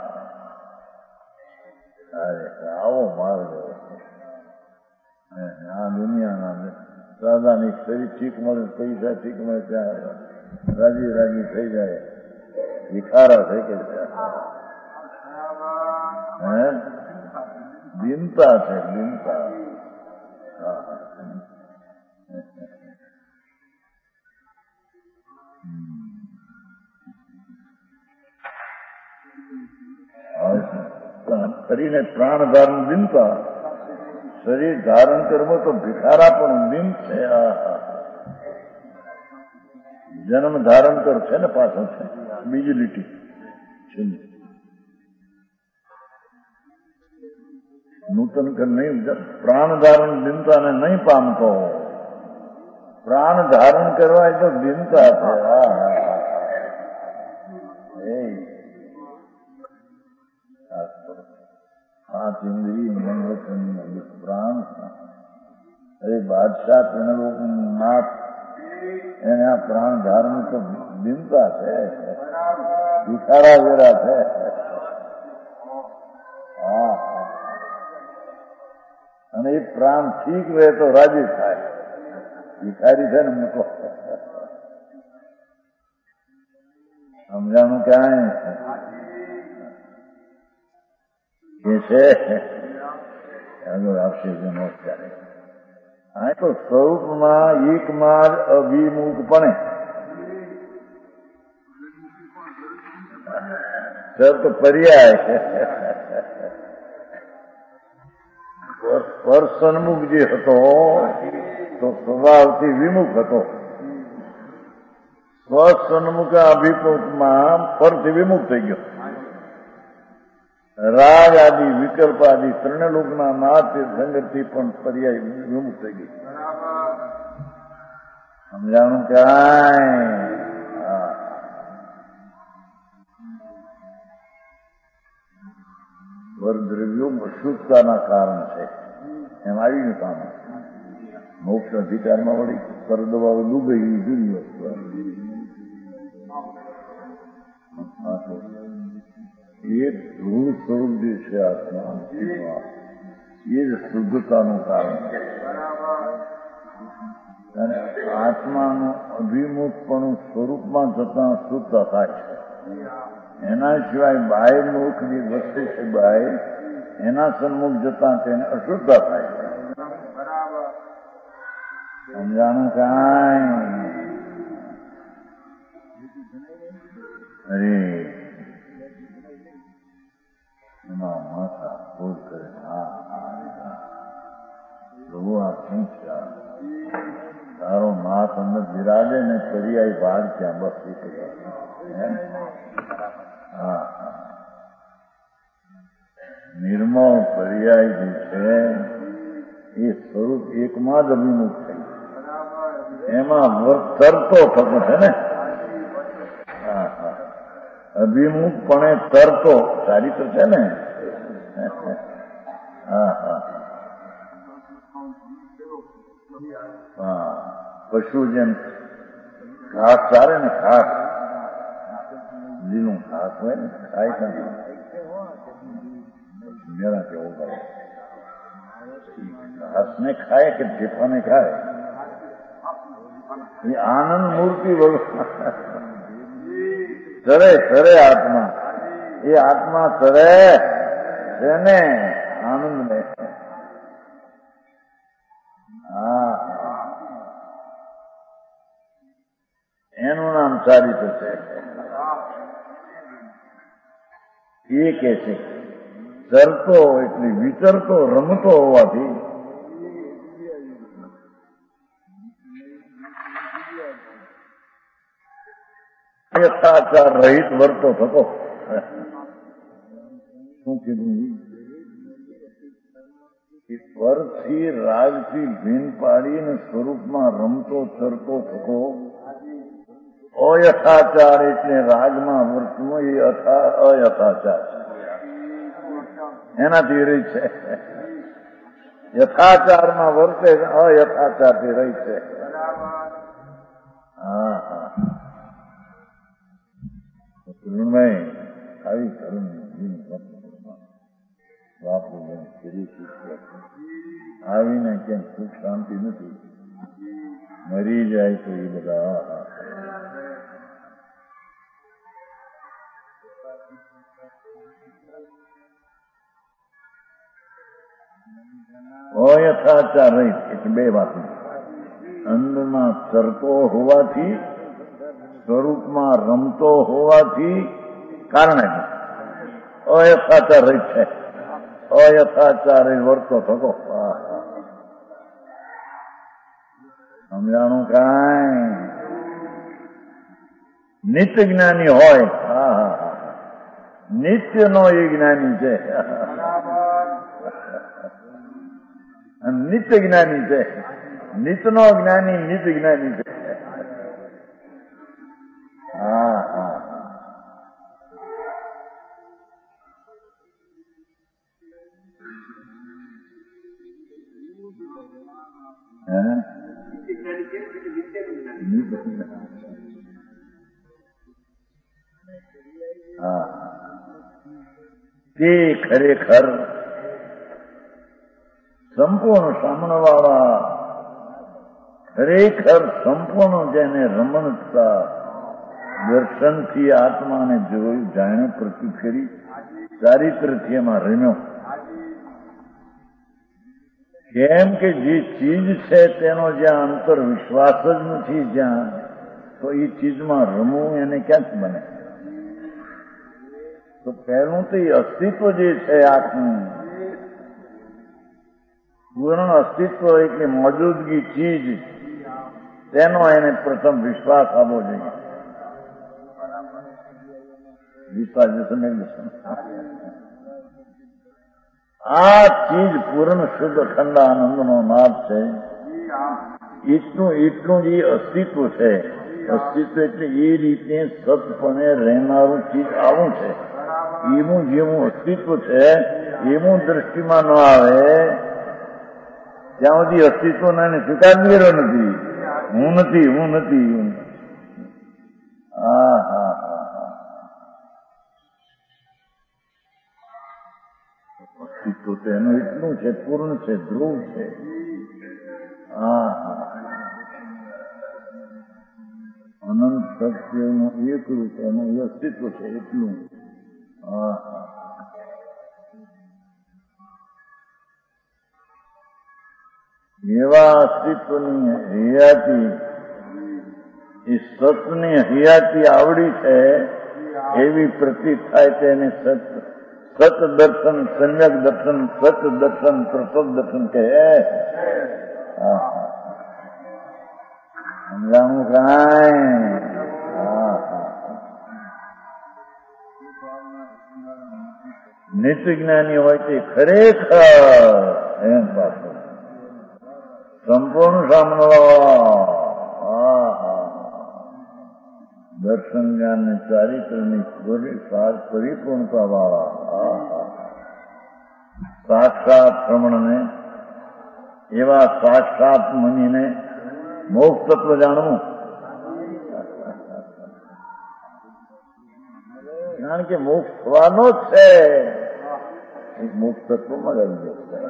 Speaker 1: આવો માર્ગ આ દુનિયાના દાદાની શરીર ઠીક મળે પૈસા ઠીક મળે ત્યાં રાજી રાજી થઈ જાય વિખારા થઈ કે હે દિનતા છે દિનતા. કરીને પ્રાણ ધારણ દિનતા શરીર ધારણ કરવો તો ભિખારા પણ દિન છે. જન્મ ધારણ કર છે ને પાછો છે બીજી લીટી છે નૂતન કર નહીં પ્રાણ ધારણ દિનતાને નહીં પામતો. પ્રાણ ધારણ કરવા એ તો દિનતા છે. હા પાંચ ઇન્દ્રિય મનોરંજન પ્રાણ અરે બાદશાહ ત્રણલોક નાથ એને આ પ્રાણ ધારણ તો દિનતા છે ભિખારા વેરા છે. હા અને એ પ્રાણ ઠીક રહે તો રાજી થાય. ભિખારી છે ને મૂકો સમજાણું ક્યાંય કે છે આગળ આપશે નમસ્કાર. આ તો સ્વરૂપમાં એકમાં અભિમુખ પણ તો પર્યાય પર સન્મુખ જે હતો તો સ્વભાવથી વિમુખ હતો. સ્વસન્મુખ અભિમુખમાં પરથી વિમુખ થઈ ગયો. રાગ આદિ વિકલ્પ આદિ ત્રણલોકના નાથ સંગતથી પણ પર્યાય વિમુખ થઈ ગઈ. સમજાણું કાંઈ? વરદ્રવ્યો અશુદ્ધતાના કારણ છે એમ આવીને કામ મોક્ષ અધિકારમાં વળી પરદવાઓ ડૂબે એવી જુદી વસ્તુ એ ધૂળ સ્વરૂપ જે છે આત્મા એ જ શુદ્ધતાનું કારણ છે. અને આત્માનું અભિમુખપણું સ્વરૂપમાં જતાં શુદ્ધ થાય છે. એના સિવાય બાહ્ય મુખની વસ્તુ છે બાહ્ય એના સન્મુખ જતાં તેને અશુદ્ધ થાય છે. સમજાણું કાંઈ? અરે એમાં માથા ફોડ કરે હા હા પ્રભુ આ શું તારો નાથ અંદર બિરાજે ને પર્યાય ભાગ ત્યાં બસ હા હા નિર્મળ પર્યાય જે છે એ સ્વરૂપ એકમાં જ અભિમુખ થઈ એમાં તરતો થતો છે ને હા હા અભિમુખ પણ તરતો ચારિત્ર છે ને હા હા હા પશુ જેમ ઘાસ ચારે ને ઘાસ લીલું ઘાસ હોય ને ખાય કે મેળા કેવું કરે ઘાસ ને ખાય કે ઢેફાને ખાય એ આનંદ મૂર્તિ બોલો તરે તરે આત્મા એ આત્મા તરે છે ને આનંદ ને હા એનું નામ ચારિત્ર છે એ કે છે તરતો એટલે વિચરતો રમતો હોવાથી યથાચાર રહિત વર્તો થતો શું કીધું પરથી રાગથી ભીન પાડીને સ્વરૂપમાં રમતો ચરતો થતો અયથાચાર એટલે રાગમાં વર્તનો એ અયથાચાર એનાથી રહી છે યથાચારમાં વર્તે અયથાચારથી રહી છે હા હા આવી કરું આવીને કેમ સુખ શાંતિ નથી મરી જાય તો એ બધા અયથાચાર રહી એટલે બે વાત અંદરમાં ચરતો હોવાથી સ્વરૂપમાં રમતો હોવાથી કારણે અયથાચાર રહી છે અયથાચાર વર્તો થતો સમજાણું કાંઈ નિત્ય જ્ઞાની હોય હા હા નિત્ય નો એ જ્ઞાની છે નિત્ય જ્ઞાની છે નિત્ય નો જ્ઞાની નિત્ય જ્ઞાની છે હા હા હા તે ખરેખર સંપૂર્ણ સામણવાળા ખરેખર સંપૂર્ણ જેને રમણતા દર્શનથી આત્માને જોયું જાણ્યું પ્રતિ ફેરી ચારિત્રથી એમાં રમ્યો કેમ કે જે ચીજ છે તેનો જ્યાં અંતર વિશ્વાસ જ નથી જ્યાં તો એ ચીજમાં રમવું એને ક્યાંથી બને તો પહેલું તો એ અસ્તિત્વ જે છે આત્મનું પૂર્ણ અસ્તિત્વ એટલે મોજૂદગી ચીજ તેનો એને પ્રથમ વિશ્વાસ આપવો જોઈએ વિશ્વાસ આ ચીજ પૂર્ણ શુદ્ધ અખંડ આનંદનો નાદ છે એટલું એટલું જ એ અસ્તિત્વ છે અસ્તિત્વ એટલે એ રીતે સતપણે રહેનારું ચીજ આવું છે એવું જેવું અસ્તિત્વ છે એવું દ્રષ્ટિમાં ન આવે ત્યાં સુધી અસ્તિત્વને સ્વીકાર કર્યો નથી હું નથી હું નથી હા હા હા હા અસ્તિત્વ તો એનું એટલું છે પૂર્ણ છે ધ્રુવ છે હા હા અનંત સત્યનું એક રૂપ એનું અસ્તિત્વ છે એટલું હા હા એવા અસ્તિત્વની હયાતી એ સતની હયાતી આવડી છે એવી પ્રતીત થાય તેને સત સત દર્શન સમ્યક દર્શન સત દર્શન પ્રસદ દર્શન કહે સમજાણું કાંઈ નિત્ય જ્ઞાની હોય તે ખરેખર એમ પાછું સંપૂર્ણ સામનો દર્શન જ્ઞાન ને ચારિત્રની પરિપૂર્ણતા વાળા સાક્ષાત શ્રમણને એવા સાક્ષાત મુનિને મોક્ષ તત્વ જાણવું. કારણ કે મોક્ષ થવાનો જ છે, મોક્ષ તત્વમાં જ આવી જશે.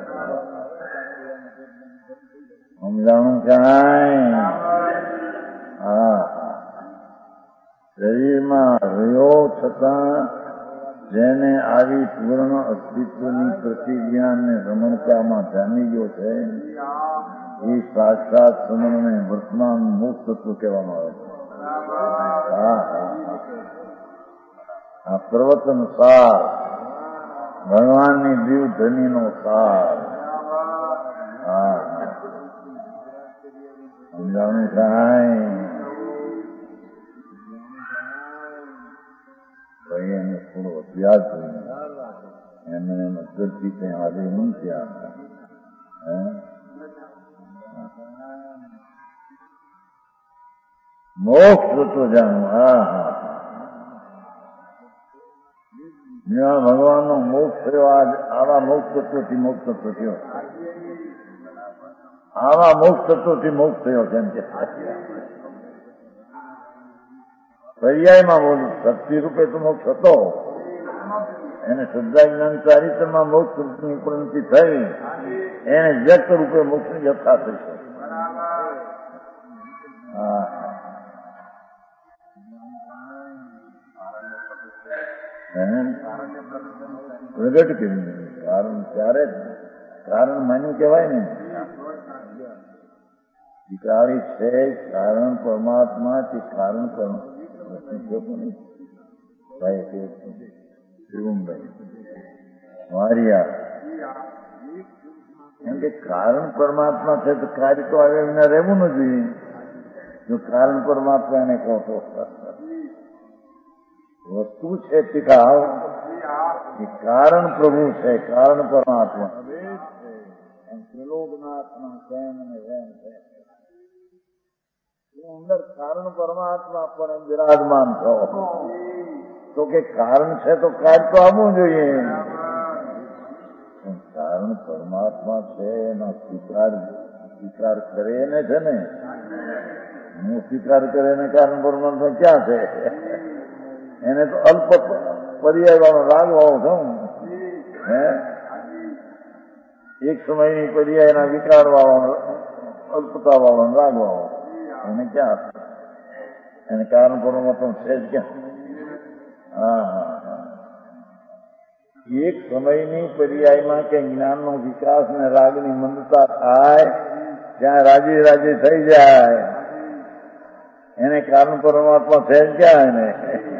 Speaker 1: સમજાણું કાંઈ હા શરીરમાં રહ્યો છતાં જેને આવી પૂર્ણ અસ્તિત્વની પ્રતિજ્ઞાન ને રમણતામાં જામી ગયો છે એ સાક્ષાત સમણને વર્તમાન મોક્ષ તત્વ કહેવામાં આવે છે. હા હા આ પ્રવચન સાર ભગવાનની દીવ ધનીનો સાર. હા સમજાણું કાંઈ ભાઈ એને થોડો અભ્યાસ જોઈને એને મદદથી કંઈ આજે નહીં ત્યાં મોક્ષ તો જાણવું. હા હા જ્યાં ભગવાનનો મોક્ષ થયો આજ આવા મોક્ષ તત્વથી મોક્ષ તત્વ થયો, આવા મોક્ષ તત્વથી મોક્ષ થયો. કેમ કે પર્યાયમાં બોલું શક્તિ રૂપે તો મોક્ષ હતો, એને શ્રદ્ધા જ્ઞાન ચારિત્રમાં મોક્ષની ઉપરંતિ થઈ, એને વ્યક્ત રૂપે મોક્ષની યથા થશે. હા પ્રગટ કર્યું કારણ ત્યારે કારણ માન્યું કહેવાય ને. વિકારી છે કારણ પરમાત્મા કે કારણ મારિયા કેમ કે કારણ પરમાત્મા છે તો કાર્ય તો આવે એમને રહેવું ન જોઈએ. જો કારણ પરમાત્મા એને કહો તો વસ્તુ છે ટીકાવ એ કારણ પ્રભુ છે, કારણ પરમાત્મા ત્રિલોકનાથના કેમ અને વેમ છે અંદર કારણ પરમાત્મા પણ વિરાજમાન થો તો કે કારણ છે તો કાર્ય તો આવવું જોઈએ. કારણ પરમાત્મા છે એનો સ્વીકાર સ્વીકાર કરે ને છે ને હું સ્વીકાર કરે ને કારણ પરમાત્મા ક્યાં છે? એને તો અલ્પ પર્યાય વાળો રાગ વાળો છું હે એક સમયની પર્યાયના વિકાર વાળો અલ્પતા વાળો રાગ વાળો એને ક્યાં એને કારણ પરમાત્મા છે જ ક્યાં? હા હા એક સમયની પર્યાયમાં કે જ્ઞાનનો વિકાસ ને રાગની મંદતા થાય ત્યાં રાજી રાજી થઈ જાય એને કારણ પરમાત્મા છે જ ક્યાં? એને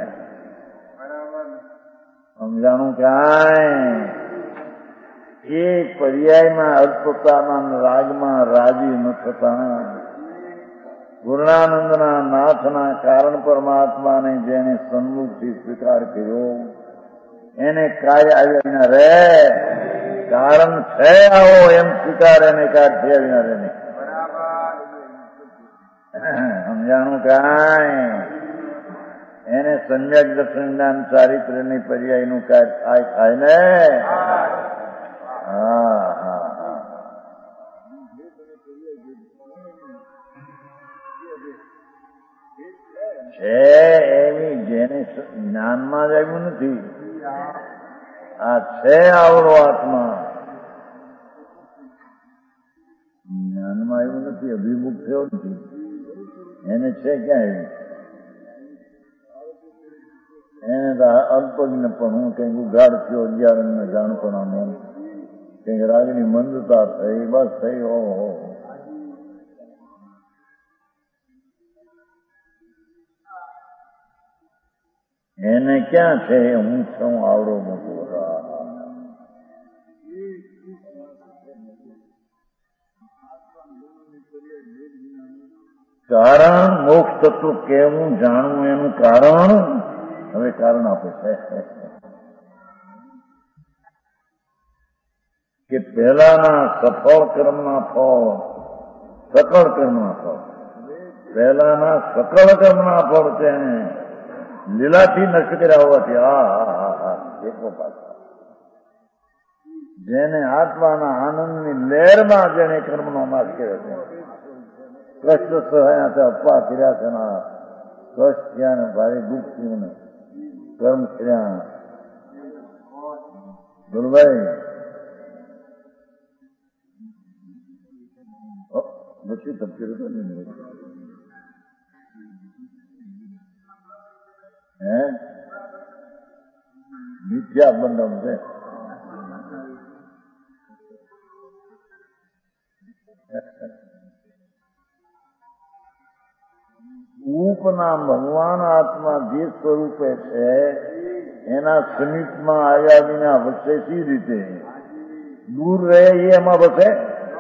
Speaker 1: સમજાણું કાંઈ એ પર્યાયમાં અલ્પતાના રાગમાં રાજી ન થતા પૂર્ણાનંદના નાથના કારણ પરમાત્માને જેને સન્મુખથી સ્વીકાર કર્યો એને કાર્ય આવ્યા વિના રે. કારણ છે આવો એમ સ્વીકાર એને કાર્ય થયા વિના રે નહીં. સમજાણું કાંઈ એને સમ્યક દર્શન જ્ઞાન ચારિત્ર્યની પર્યાયનું કાર્ય થાય થાય ને. હા હા હા છે એવી જેને જ્ઞાનમાં જ આવ્યું નથી. આ છે આવડો આત્મા જ્ઞાનમાં આવ્યું નથી, અભિમુખ થયો નથી. એને છે ક્યાં આવ્યું? એને તો અલ્પજ્ઞ પણ હું કઈક ઉઘાડ થયો અગિયાર જાણપણાનો કઈક રાગની મંદતા થઈ બસ થઈ. ઓહો એને ક્યાં છે હું છું આવડો મોટો કારણ મોક્ષ તત્વ કેવું જાણવું એનું કારણ હવે કારણ આપે છે કે પહેલાના સફળ કર્મના ફળ સકળ કર્મના ફળ પહેલાના સકળ કર્મના ફળ તેને લીલાથી નષ્ટ કર્યા હોવાથી હા હા હા હા એકો પાછા જેને આત્માના આનંદની લહેરમાં જેને કર્મનો નાશ કર્યો છે કષ્ટ સહાયા છે અપવા કર્યા છે કષ્ટ થયા ને ભારે દુઃખ થયું ને કર્મ થયા ગુરુભાઈ પછી તબકેર હે મિથ્યા બંધન છે ઉપના ભગવાન આત્મા જે સ્વરૂપે છે એના સમીપમાં આવ્યા વિના વચ્ચે સી રીતે દૂર રહે એ એમાં વસે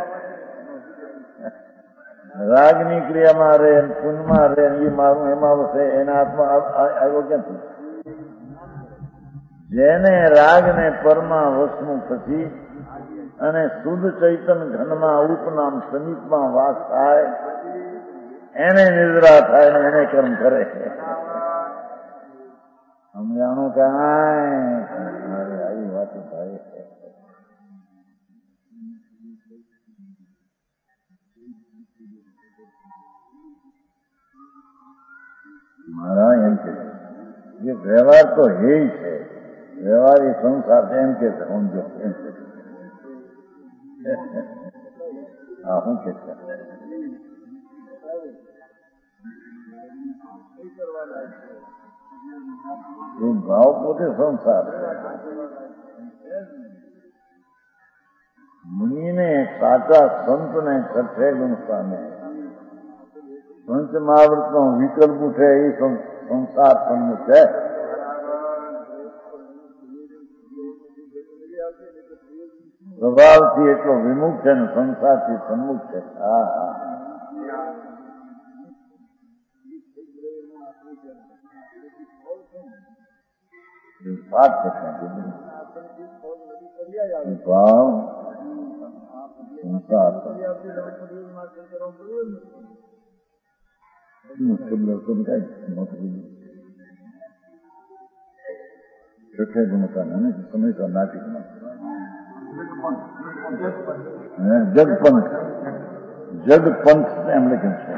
Speaker 1: રાગની ક્રિયામાં રહે પુણ્યમાં રહે એ મારું એમાં વસે એના આત્મા આવ્યો ક્યાંથી જેને રાગને પરમાં વસનું થતી અને શુદ્ધ ચૈતન ઘનમાં ઉપનામ સમીપમાં વાસ થાય એને નિદ્રા થાય ને એને કર્મ કરે સમજાણું કાંઈ આવી વાત થાય મારા એમ કે વ્યવહાર તો હે છે વ્યવહાર એ સંસાર એમ કે છે સમજો એમ કે હા શું કે છે એ ભાવ પોતે સંસાર મુનિને સાચા સંતને છઠ્ઠે ગુણ સામે પંચ મહાવ્રતનો વિકલ્પ ઉઠે એ સંસાર સન્મુખ છે સ્વભાવથી એટલો વિમુખ છે ને સંસારથી સન્મુખ છે હા હા વાત છે ભાવ સંસાર છઠ્ઠે ગુણતા ને સમય નાટિકમાં જગપંથ જગપંથ એમ લખ્યું છે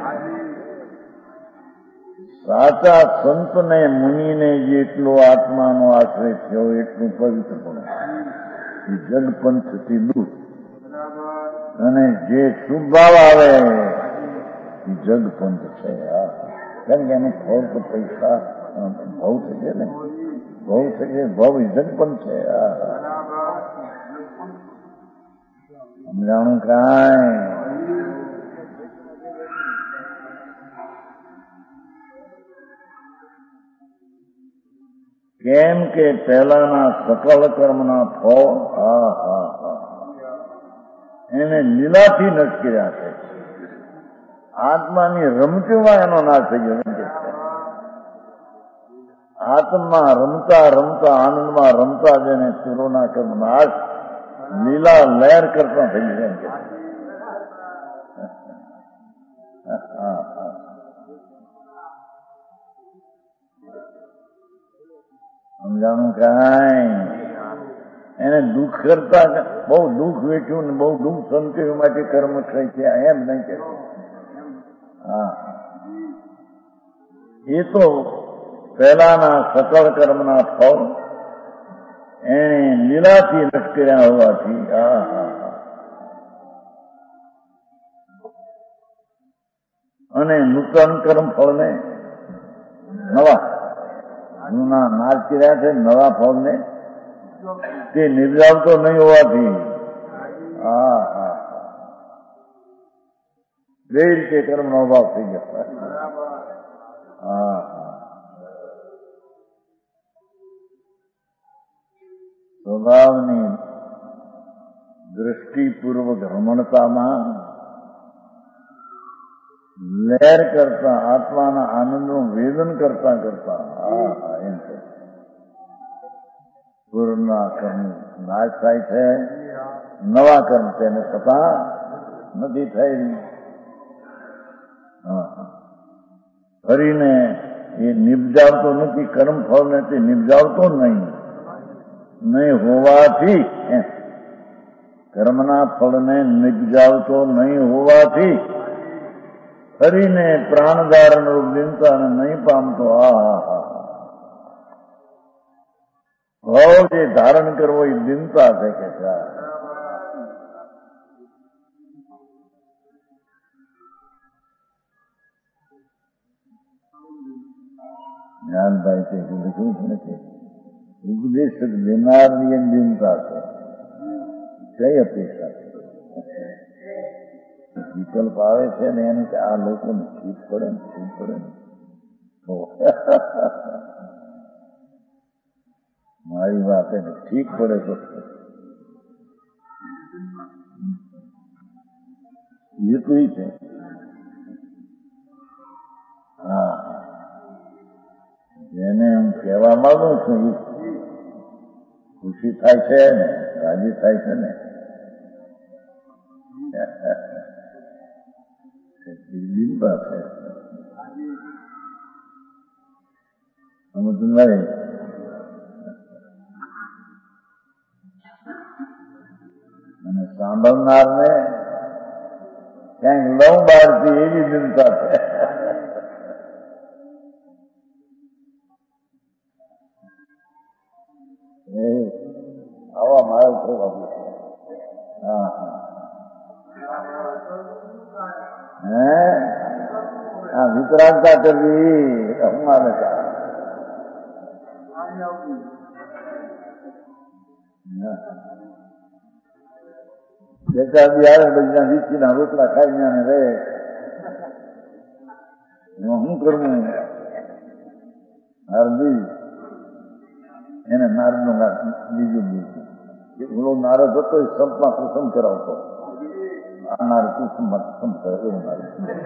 Speaker 1: સાચા સંતને મુનિને જેટલો આત્માનો આશ્રય થયો એટલું પવિત્ર પણ એ જગપંથથી દૂર અને જે શુભ ભાવ આવે એ જગપંથ છે કેમ કે એનું ફળ તો પૈસા ભાવ થઈ ને ભાવ થઈ ભાવ એ જગપંથ છે સમજાણું કાંઈ કેમ કે પહેલાના સકલ કર્મના ફળ હા હા હા એને લીલાથી નષ્ટ કર્યા છે આત્માની રમતીમાં એનો નાશ થઈ ગયો આત્મા રમતા રમતા આનંદમાં રમતા જેને સુરોના કર્મ નાશ લીલા લહેર કરતા થઈ જાય કે સમજાણું કાંઈ એને દુઃખ કરતા બહુ દુઃખ વેઠ્યું ને બહુ દુઃખ સંકેયું માટે કર્મ થઈ છે એમ નહીં કે હા એ તો પહેલાના સકળ કર્મના ફળ એને લીલાથી નષ્ટ કર્યા હોવાથી હા હા અને નૂતન કર્મ ફળને નવા જૂના નાશ કર્યા છે નવા ફળને તે નિર્જાવતો નહીં હોવાથી હા હા બે રીતે કર્મનો અભાવ થઈ ગયો હા સ્વભાવની દૃષ્ટિપૂર્વક રમણતામાં લહેર કરતા આત્માના આનંદનું વેદન કરતા કરતા હા હા એમ છે. પૂર્વના કર્મ નાશ થાય છે, નવા કર્મ તેને થતા નથી થઈ. ફરીને એ નિપજાવતો નથી, કર્મ ફળ નથી નિપજાવતો નહીં નહીં હોવાથી, કર્મના ફળને નિપજાવતો નહીં હોવાથી ફરીને પ્રાણધારણ રૂપ દિનતાને નહીં પામતો. આ ભાવ જે ધારણ કરવો એ દિનતા છે કે જ્ઞાનભાઈ છે લખ્યું છે ને કે ઉપદેશ દેનારની એમ દિનતા છે. કઈ અપેક્ષા છે? વિકલ્પ આવે છે ને એને કે આ લોકોને ઠીક પડે ને ઠીક પડે ને મારી વાત એને ઠીક પડે તો એ તો છે. હા જેને હું કહેવા માંગુ છું એ ખુશી થાય છે ને રાજી થાય છે ને દિલતા છે. સમજ નહીં. અને સાંભળનાર ને ક્યાંક લવ બારથી એવી દિલતા છે. આવા મારે છે. હા હે હા વિતરાગતા કરવી અમારે બેચાર બી આવે બધા વીસી ના રોટલા ખાઈને અને રહે. શું કરવું? નારદી એને નારદ નું બીજું બીજું ઓલો નારદ હતો એ સંતમાં કુસુમ કરાવતો. આ નારદ કુસુમમાં કુસુમ કરે એવું નારદ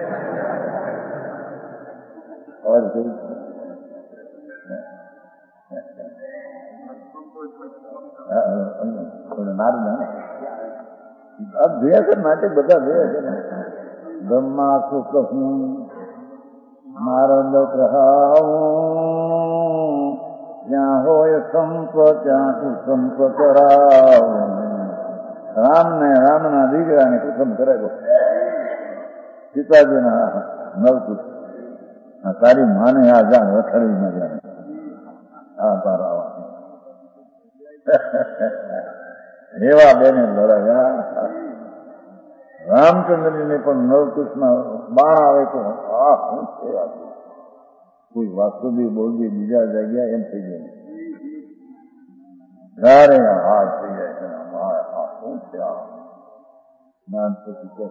Speaker 1: નારદ આ જોયા છે નાટક બધા જોયા છે ને. બ્રહ્મા સુખું નારદ પ્રહાવું જ્યાં હોય સંપ ત્યાં કુસુમ કરાવ. રામ ને રામના દીકરાને કુસુમ કરાવ્યો. સીતાજીના નવકુશ તારી માને આ જાણ રખડવી ન જાણે આ તારા એવા બેને લડાયા. રામચંદ્રજીને પણ નવકુશના બાણ આવે તો આ શું છે? કોઈ વાસુદેવ બોલવી બીજા જગ્યા એમ થઈ જાય. ત્યારે હાથ થઈ જાય છે. આ શું છે? આ જ્ઞાન પછી કે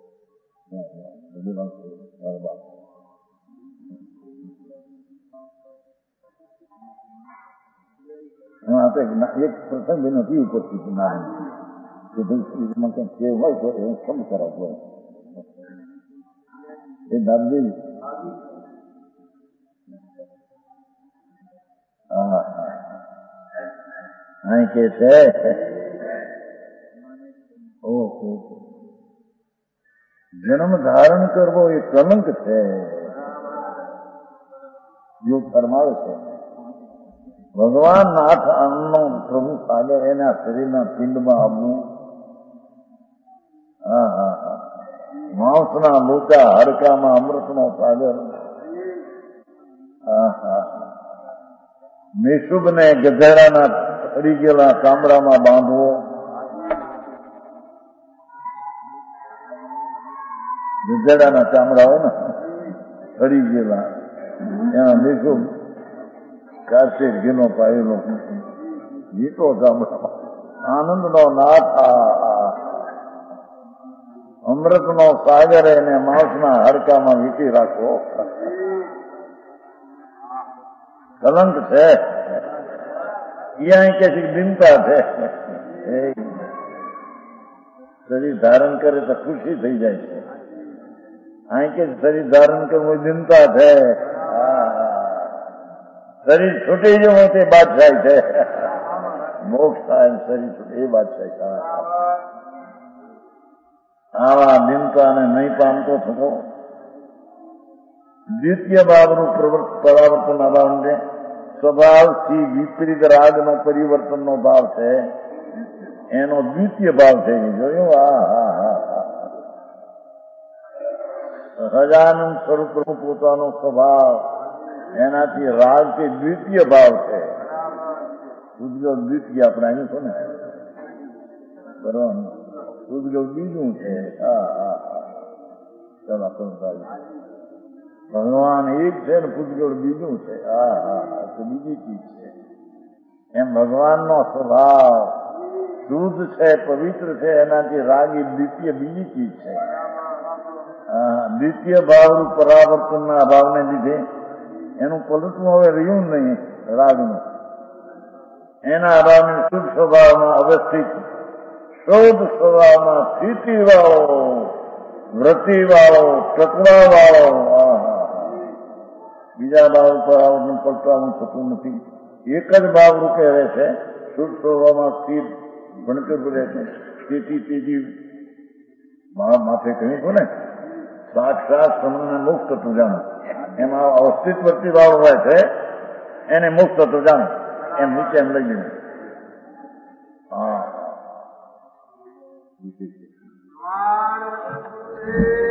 Speaker 1: એક પ્રસંગ નથી ઉપસ્થિત નાની કે ભાઈ માં ક્યાંક કેવ હોય તો એવું સમ કરાવતો હોય. એ દાદી હા હા અહીં કે છે ઓહો જન્મ ધારણ કરવો એ કલંક છે. યોગ ફરમાવે છે ભગવાન નાથ અન્નનો પ્રભુ સાગર એના શરીરના પિંડમાં આવવું. હા હા હા માંસના લોચા હાડકામાં અમૃતનો સાગર. હા હા નિશુભને ગધેડાના પડી ગયેલા ચામડામાં બાંધવો. ગધેડાના ચામડા હોય ને પડી ગયેલા એના નિશુભ કાર્તિક ઘીનો પાયેલો ગીતો ચામડા આનંદનો નાથ અમૃતનો સાગર એને માણસના હાડકામાં વીંટી રાખવો. કલંક છે. અહીંયા કે દિનતા છે. શરીર ધારણ કરે તો ખુશી થઈ જાય છે. અહીં કે શરીર ધારણ કરવું દિનતા છે, શરીર છૂટી જવું તે બાદશાહી છે, મોક્ષ થાય શરીર છૂટે એ બાદશાહી થાય. આવા દિનતાને નહીં પામતો થતો દ્વિતીય ભાવનું પરાવર્તન અભાવ છે. સ્વભાવથી વિપરીત રાગનો પરિવર્તનનો ભાવ છે, એનો દ્વિતીય ભાવ થઈ ગયો. જોયું? હા હા હા હા સહજાનંદ સ્વરૂપ પોતાનો સ્વભાવ, એનાથી રાગ તે દ્વિતીય ભાવ છે. ઉદ્ગલ દ્વિતીય આપણે આવ્યું છો ને બરોબર, ઉદ્ગલ બીજું છે. હા હા હા ચાલો સમજાવ્યું. ભગવાન એક છે ને પૂતગળ બીજું છે. હા હા હા તો બીજી ચીજ છે. એમ ભગવાનનો સ્વભાવ શુદ્ધ છે, પવિત્ર છે, એનાથી રાગી દ્વિતીય બીજી ચીજ છે. હા, દ્વિતીય ભાવરૂપ પરાવર્તનના અભાવને લીધે એનું પલટવું હવે રહ્યું નહીં રાગનું. એના અભાવને શુદ્ધ સ્વભાવમાં અવસ્થિત, શુદ્ધ સ્વભાવમાં સ્થિતિ વાળો, વ્રતિ વાળો, ટકરા વાળો, બીજા ભાવ ઉપર આવડનું પલટાવું થતું નથી. એક જ ભાવ રૂપે રહે છે. શુદ્ધ સ્વભાવમાં સ્થિર ભણતર રહે છે. તેથી તેજી માથે કહ્યું છું ને સાક્ષાત સમયને મુક્ત થતું જાણો, એમાં અવસ્થિત વર્તી ભાવ રહે છે, એને મુક્ત થતું જાણો, એમ નીચે એમ લઈ ગયું. હા